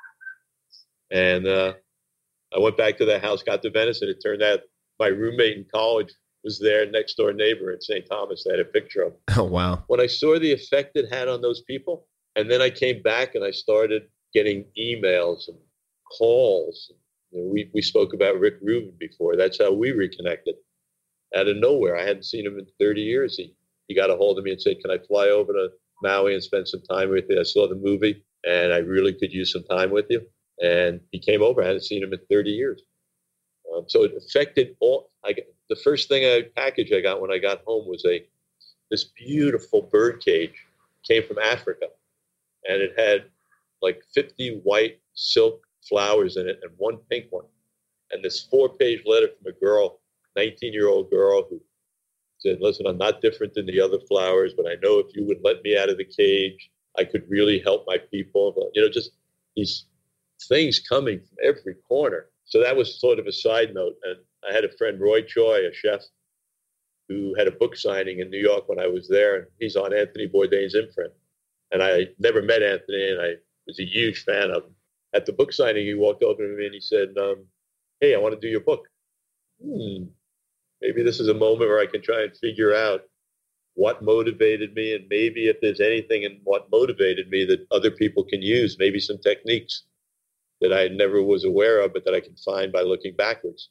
And I went back to the house, got the venison. It turned out my roommate in college was there, next door neighbor in St. Thomas. They had a picture of him. Oh, wow. When I saw the effect it had on those people, and then I came back and I started getting emails and calls. We spoke about Rick Rubin before. That's how we reconnected. Out of nowhere, I hadn't seen him in 30 years. He got a hold of me and said, can I fly over to Maui and spend some time with you? I saw the movie, and I really could use some time with you. And he came over. I hadn't seen him in 30 years. So it affected all. The first package I got when I got home was this beautiful bird cage. Came from Africa, and it had like 50 white silk flowers in it and one pink one. And this 4-page letter from a girl, 19-year-old girl, who said, listen, I'm not different than the other flowers, but I know if you would let me out of the cage, I could really help my people. But, just these things coming from every corner. So that was sort of a side note. And I had a friend, Roy Choi, a chef, who had a book signing in New York when I was there. And he's on Anthony Bourdain's imprint. And I never met Anthony, and I was a huge fan of him. At the book signing, he walked over to me and he said, hey, I want to do your book. Maybe this is a moment where I can try and figure out what motivated me, and maybe if there's anything in what motivated me that other people can use, maybe some techniques that I never was aware of, but that I can find by looking backwards.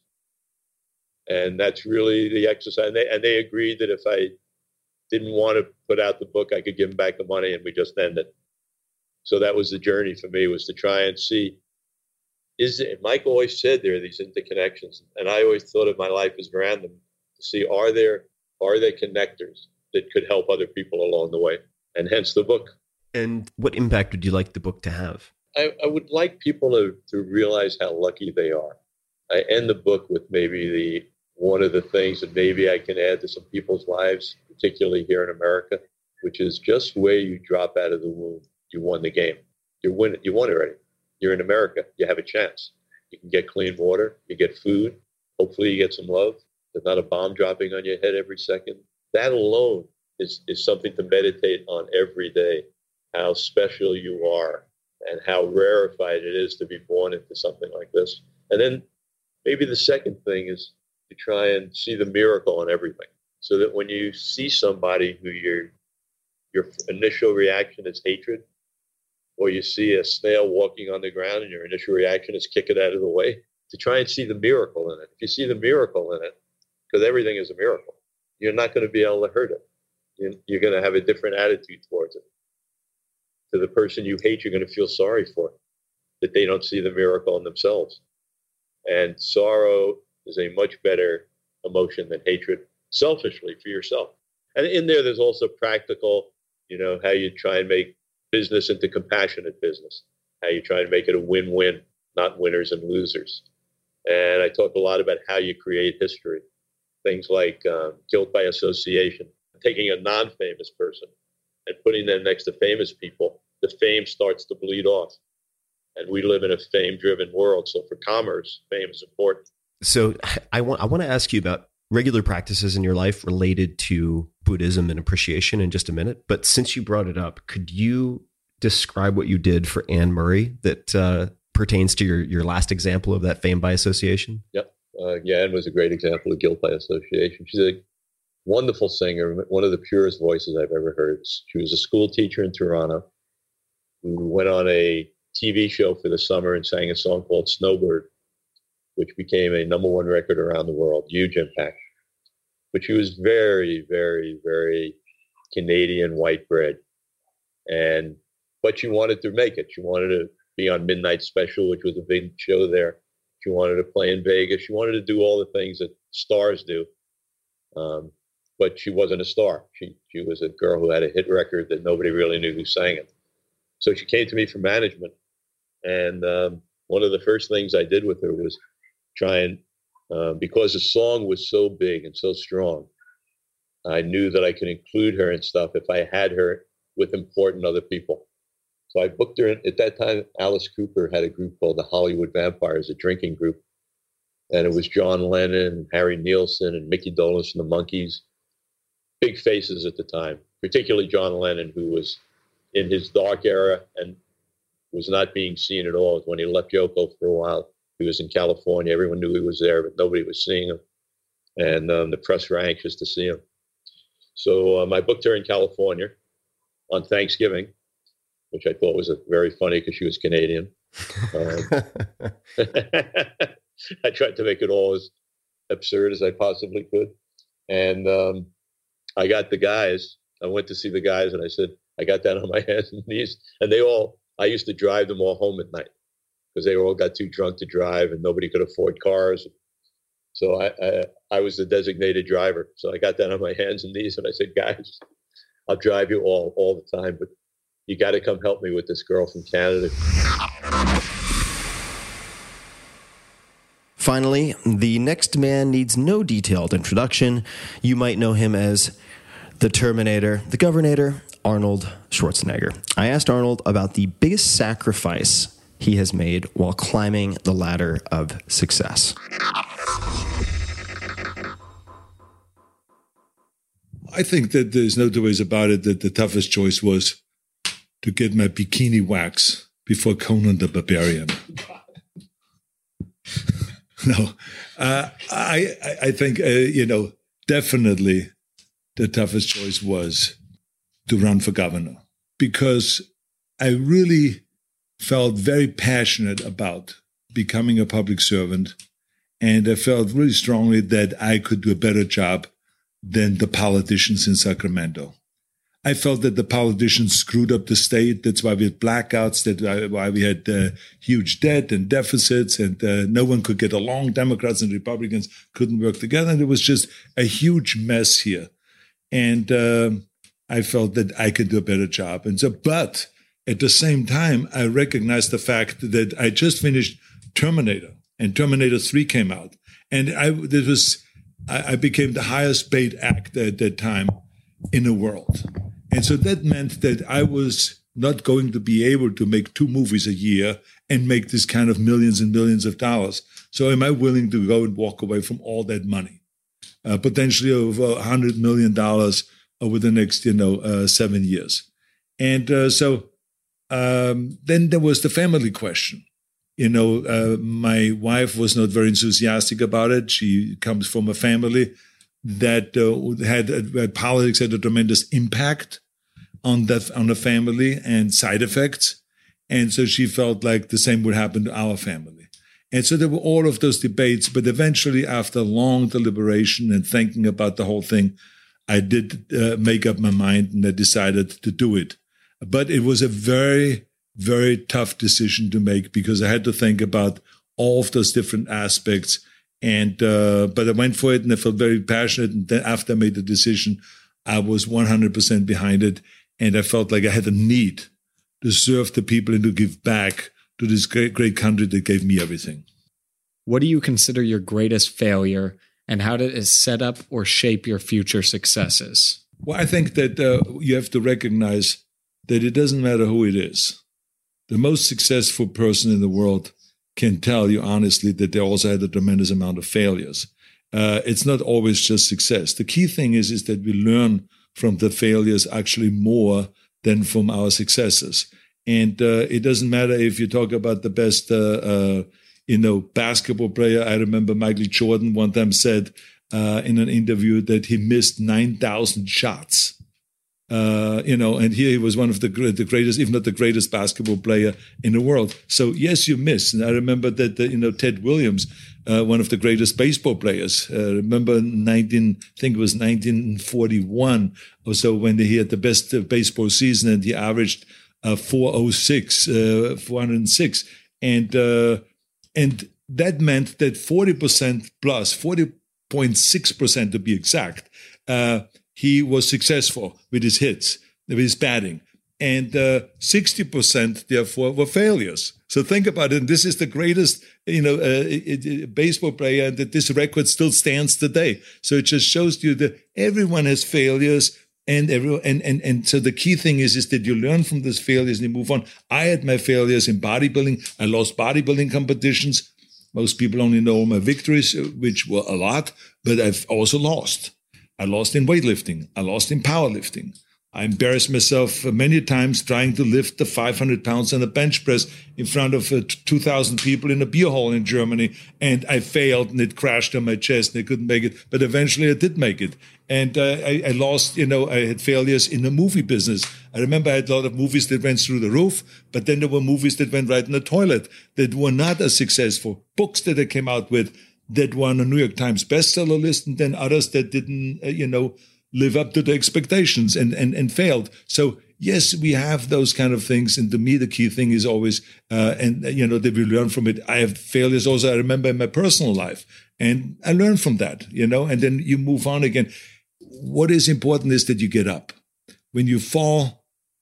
And that's really the exercise. And they agreed that if I didn't want to put out the book, I could give them back the money, and we just ended. So that was the journey for me, was to try and see, Mike always said there are these interconnections, and I always thought of my life as random, to see, are there connectors that could help other people along the way, and hence the book. And what impact would you like the book to have? I would like people to realize how lucky they are. I end the book with maybe one of the things that maybe I can add to some people's lives, particularly here in America, which is just where you drop out of the womb, you won the game. You won already. You're in America. You have a chance. You can get clean water. You get food. Hopefully you get some love. There's not a bomb dropping on your head every second. That alone is something to meditate on every day, how special you are and how rarefied it is to be born into something like this. And then maybe the second thing is to try and see the miracle in everything, so that when you see somebody who your initial reaction is hatred, or you see a snail walking on the ground and your initial reaction is kick it out of the way, to try and see the miracle in it. If you see the miracle in it, because everything is a miracle, you're not going to be able to hurt it. You're going to have a different attitude towards it. To the person you hate, you're going to feel sorry for, that they don't see the miracle in themselves. And sorrow is a much better emotion than hatred, selfishly for yourself. And in there's also practical, how you try and make business into compassionate business, how you try and make it a win-win, not winners and losers. And I talk a lot about how you create history, things like guilt by association, taking a non-famous person and putting them next to famous people, the fame starts to bleed off. And we live in a fame-driven world. So for commerce, fame is important. So I want to ask you about regular practices in your life related to Buddhism and appreciation in just a minute. But since you brought it up, could you describe what you did for Anne Murray that pertains to your last example of that fame by association? Yep. Anne was a great example of guilt by association. She's a wonderful singer, one of the purest voices I've ever heard. She was a school teacher in Toronto who went on a TV show for the summer and sang a song called Snowbird, which became a #1 record around the world, huge impact. But she was very, very, very Canadian white bread. But she wanted to make it. She wanted to be on Midnight Special, which was a big show there. She wanted to play in Vegas. She wanted to do all the things that stars do. But she wasn't a star. She was a girl who had a hit record that nobody really knew who sang it. So she came to me for management. And one of the first things I did with her was try and, because the song was so big and so strong, I knew that I could include her and stuff if I had her with important other people. So I booked her in. At that time, Alice Cooper had a group called the Hollywood Vampires, a drinking group. And it was John Lennon, Harry Nilsson, and Mickey Dolenz and the Monkees. Big faces at the time, particularly John Lennon, who was in his dark era and was not being seen at all. When he left Yoko for a while, he was in California. Everyone knew he was there, but nobody was seeing him. And the press were anxious to see him. So I booked her in California on Thanksgiving, which I thought was very funny because she was Canadian. I tried to make it all as absurd as I possibly could. And I got the guys. I went to see the guys and I said, I got down on my hands and knees. And I used to drive them all home at night because they all got too drunk to drive and nobody could afford cars. So I was the designated driver. So I got down on my hands and knees and I said, guys, I'll drive you all the time, but you got to come help me with this girl from Canada. Finally, the next man needs no detailed introduction. You might know him as the Terminator, the Governator, Arnold Schwarzenegger. I asked Arnold about the biggest sacrifice he has made while climbing the ladder of success. I think that there's no two ways about it that the toughest choice was to get my bikini wax before Conan the Barbarian. No, I think, definitely the toughest choice was to run for governor because I really felt very passionate about becoming a public servant. And I felt really strongly that I could do a better job than the politicians in Sacramento. I felt that the politicians screwed up the state. That's why we had blackouts. That's why we had huge debt and deficits, and no one could get along. Democrats and Republicans couldn't work together. And it was just a huge mess here. And I felt that I could do a better job. And so, but at the same time, I recognized the fact that I just finished Terminator, and Terminator 3 came out. And I became the highest paid actor at that time in the world. And so that meant that I was not going to be able to make 2 movies a year and make this kind of millions and millions of dollars. So am I willing to go and walk away from all that money? Potentially over $100 million over the next, 7 years. And then there was the family question. My wife was not very enthusiastic about it. She comes from a family that had politics had a tremendous impact on the family and side effects. And so she felt like the same would happen to our family. And so there were all of those debates, but eventually after long deliberation and thinking about the whole thing, I did make up my mind and I decided to do it. But it was a very, very tough decision to make because I had to think about all of those different aspects. And but I went for it and I felt very passionate. And then after I made the decision, I was 100% behind it. And I felt like I had a need to serve the people and to give back to this great, great country that gave me everything. What do you consider your greatest failure and how did it set up or shape your future successes? Well, I think that you have to recognize that it doesn't matter who it is. The most successful person in the world can tell you honestly that they also had a tremendous amount of failures. It's not always just success. The key thing is that we learn from the failures actually more than from our successes. And it doesn't matter if you talk about the best, basketball player. I remember Michael Jordan one time said in an interview that he missed 9,000 shots. And here he was one of the greatest, if not the greatest basketball player in the world. So yes, you miss. And I remember that, Ted Williams, one of the greatest baseball players, remember 1941 or so when he had the best baseball season and he averaged 406. And that meant that 40% plus, 40.6% to be exact, he was successful with his hits, with his batting. And 60%, therefore, were failures. So think about it. And this is the greatest, baseball player, and that this record still stands today. So it just shows you that everyone has failures. And so the key thing is that you learn from those failures and you move on. I had my failures in bodybuilding. I lost bodybuilding competitions. Most people only know my victories, which were a lot, but I've also lost. I lost in weightlifting. I lost in powerlifting. I embarrassed myself many times trying to lift the 500 pounds on a bench press in front of 2,000 people in a beer hall in Germany. And I failed and it crashed on my chest and I couldn't make it. But eventually I did make it. And I lost, I had failures in the movie business. I remember I had a lot of movies that went through the roof, but then there were movies that went right in the toilet that were not as successful. Books that I came out with that were on the New York Times bestseller list, and then others that didn't, live up to the expectations and failed. So yes, we have those kind of things. And to me, the key thing is always, that we learn from it. I have failures also, I remember in my personal life, and I learned from that, and then you move on again. What is important is that you get up. When you fall,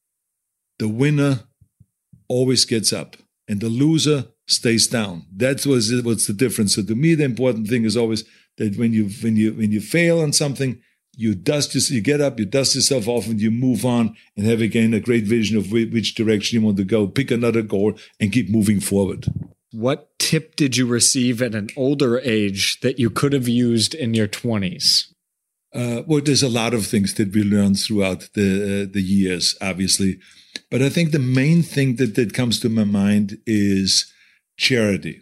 the winner always gets up and the loser stays down. That's what's the difference. So to me, the important thing is always that when you fail on something, you get up, you dust yourself off, and you move on and have again a great vision of which direction you want to go. Pick another goal and keep moving forward. What tip did you receive at an older age that you could have used in your 20s? Well, there's a lot of things that we learned throughout the years, obviously. But I think the main thing that comes to my mind is charity.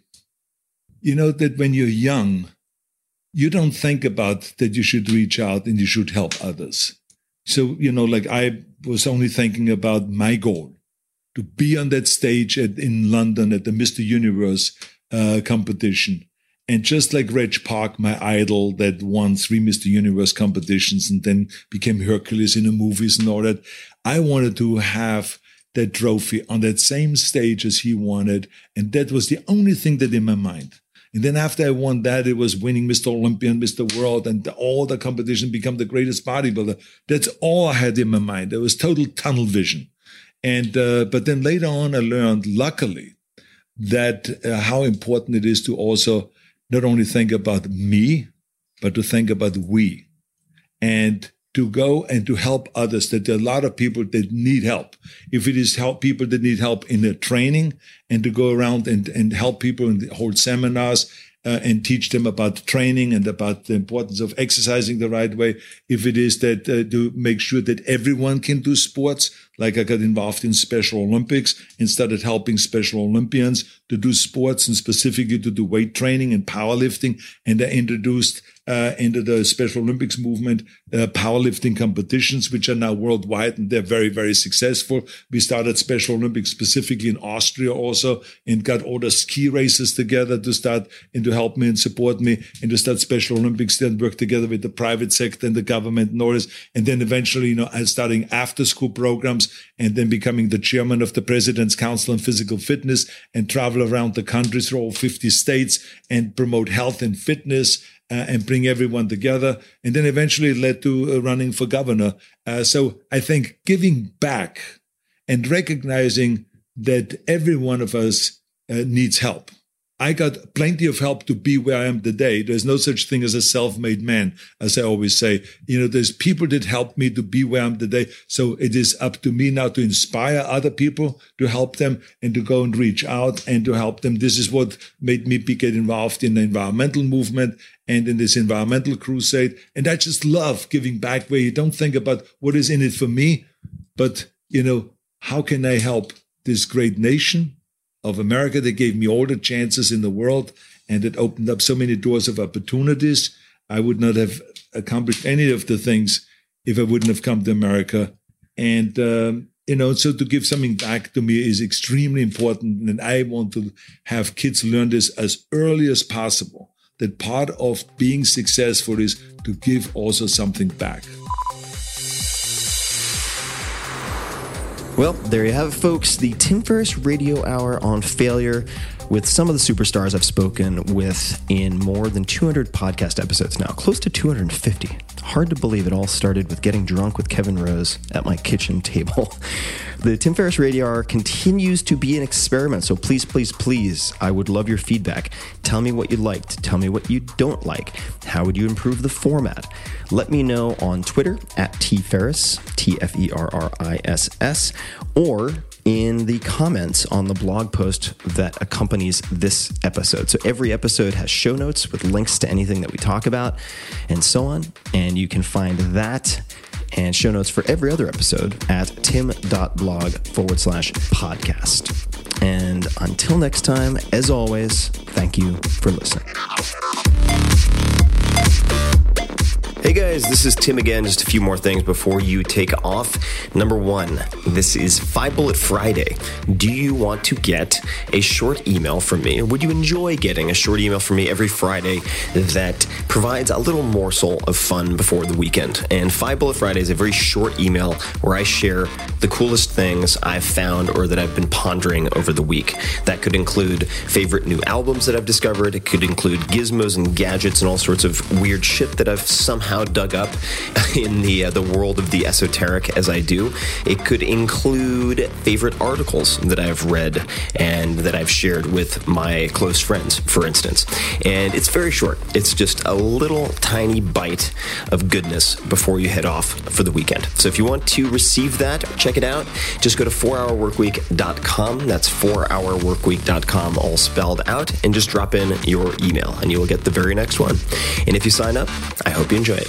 That when you're young, you don't think about that you should reach out and you should help others. So, I was only thinking about my goal, to be on that stage in London at the Mr. Universe competition. And just like Reg Park, my idol that won 3 Mr. Universe competitions and then became Hercules in the movies and all that, I wanted to have that trophy on that same stage as he wanted. And that was the only thing that in my mind. And then after I won that, it was winning Mr. Olympia and Mr. World and all the competition, become the greatest bodybuilder. That's all I had in my mind. There was total tunnel vision. And but then later on, I learned, luckily, that how important it is to also not only think about me, but to think about we. And to go and to help others, that there are a lot of people that need help. If it is help people that need help in their training, and to go around and help people and hold seminars and teach them about training and about the importance of exercising the right way. If it is that to make sure that everyone can do sports, like I got involved in Special Olympics and started helping Special Olympians to do sports and specifically to do weight training and powerlifting. And I introduced into the Special Olympics movement powerlifting competitions, which are now worldwide, and they're very, very successful. We started Special Olympics specifically in Austria also, and got all the ski races together to start and to help me and support me, and to start Special Olympics, then work together with the private sector and the government and all this. And then eventually, starting after school programs, and then becoming the chairman of the President's Council on Physical Fitness, and travel around the country through all 50 states and promote health and fitness and bring everyone together. And then eventually it led to running for governor. So I think giving back and recognizing that every one of us needs help. I got plenty of help to be where I am today. There's no such thing as a self-made man, as I always say. There's people that helped me to be where I am today. So it is up to me now to inspire other people, to help them and to go and reach out and to help them. This is what made me get involved in the environmental movement and in this environmental crusade. And I just love giving back, where you don't think about what is in it for me, but, how can I help this great nation of America that gave me all the chances in the world and it opened up so many doors of opportunities. I would not have accomplished any of the things if I wouldn't have come to America. And, so to give something back to me is extremely important. And I want to have kids learn this as early as possible, that part of being successful is to give also something back. Well, there you have it, folks. The Tim Ferriss Radio Hour on failure with some of the superstars I've spoken with in more than 200 podcast episodes now, close to 250. Hard to believe it all started with getting drunk with Kevin Rose at my kitchen table. The Tim Ferriss Radio Hour continues to be an experiment, so please, please, please, I would love your feedback. Tell me what you liked. Tell me what you don't like. How would you improve the format? Let me know on Twitter at tferriss, Tferriss, or in the comments on the blog post that accompanies this episode. So every episode has show notes with links to anything that we talk about and so on. And you can find that and show notes for every other episode at tim.blog/podcast. And until next time, as always, thank you for listening. Hey guys, this is Tim again. Just a few more things before you take off. Number one, this is 5 Bullet Friday. Do you want to get a short email from me, or would you enjoy getting a short email from me every Friday that provides a little morsel of fun before the weekend? And 5 Bullet Friday is a very short email where I share the coolest things I've found or that I've been pondering over the week. That could include favorite new albums that I've discovered. It could include gizmos and gadgets and all sorts of weird shit that I've somehow dug up in the world of the esoteric as I do. It could include favorite articles that I've read and that I've shared with my close friends, for instance. And it's very short. It's just a little tiny bite of goodness before you head off for the weekend. So if you want to receive that, check it out. Just go to 4hourworkweek.com. That's 4hourworkweek.com, all spelled out, and just drop in your email and you will get the very next one. And if you sign up, I hope you enjoy it.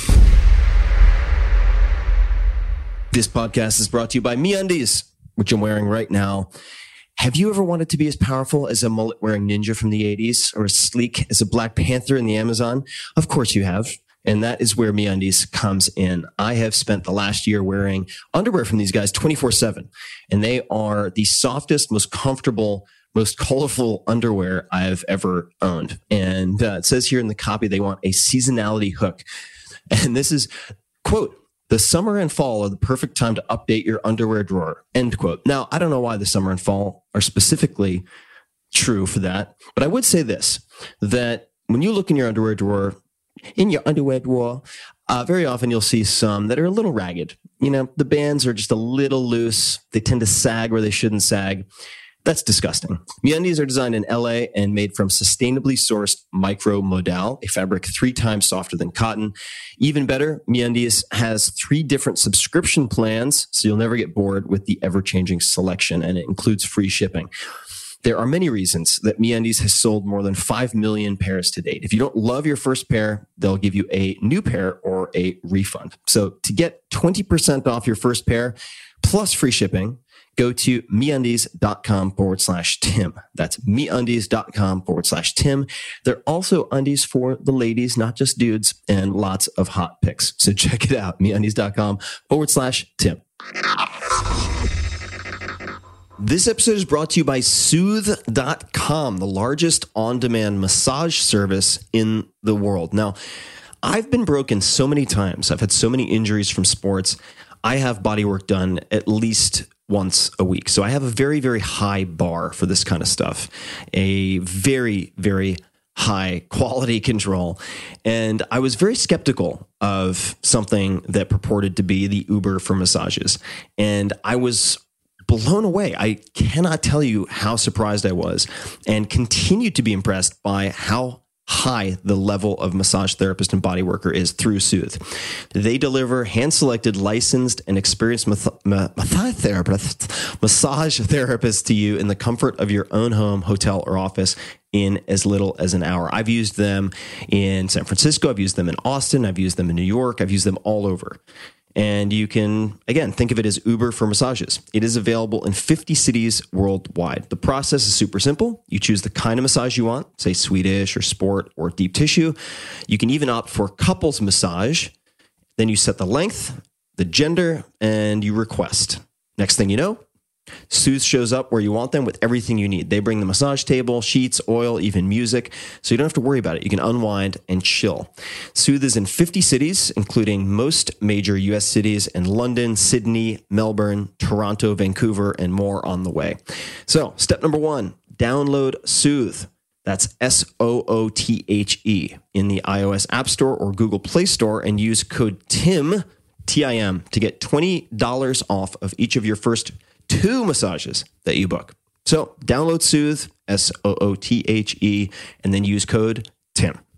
This podcast is brought to you by MeUndies, which I'm wearing right now. Have you ever wanted to be as powerful as a mullet-wearing ninja from the 80s or as sleek as a Black Panther in the Amazon? Of course you have. And that is where MeUndies comes in. I have spent the last year wearing underwear from these guys 24/7, and they are the softest, most comfortable, most colorful underwear I've ever owned. And it says here in the copy, they want a seasonality hook. And this is, quote, "The summer and fall are the perfect time to update your underwear drawer," end quote. Now, I don't know why the summer and fall are specifically true for that, but I would say this, that when you look in your underwear drawer, very often you'll see some that are a little ragged. The bands are just a little loose. They tend to sag where they shouldn't sag. That's disgusting. MeUndies are designed in LA and made from sustainably sourced micro-modal, a fabric 3 times softer than cotton. Even better, MeUndies has 3 different subscription plans, so you'll never get bored with the ever-changing selection, and it includes free shipping. There are many reasons that MeUndies has sold more than 5 million pairs to date. If you don't love your first pair, they'll give you a new pair or a refund. So to get 20% off your first pair plus free shipping, go to MeUndies.com/Tim. That's MeUndies.com/Tim. They're also undies for the ladies, not just dudes, and lots of hot pics. So check it out, MeUndies.com/Tim. This episode is brought to you by Soothe.com, the largest on-demand massage service in the world. Now, I've been broken so many times. I've had so many injuries from sports. I have body work done at least once a week. So I have a very, very high bar for this kind of stuff, a very, very high quality control. And I was very skeptical of something that purported to be the Uber for massages. And I was blown away. I cannot tell you how surprised I was, and continued to be impressed by how high the level of massage therapist and body worker is through Soothe. They deliver hand-selected, licensed, and experienced massage therapists to you in the comfort of your own home, hotel, or office in as little as an hour. I've used them in San Francisco. I've used them in Austin. I've used them in New York. I've used them all over. And you can, again, think of it as Uber for massages. It is available in 50 cities worldwide. The process is super simple. You choose the kind of massage you want, say Swedish or sport or deep tissue. You can even opt for couples massage. Then you set the length, the gender, and you request. Next thing you know, Soothe shows up where you want them with everything you need. They bring the massage table, sheets, oil, even music, so you don't have to worry about it. You can unwind and chill. Soothe is in 50 cities, including most major U.S. cities in London, Sydney, Melbourne, Toronto, Vancouver, and more on the way. So, step number 1, download Soothe. That's SOOTHE in the iOS App Store or Google Play Store and use code TIM, T-I-M, to get $20 off of each of your first 2 massages that you book. So download Soothe, SOOTHE, and then use code TIM.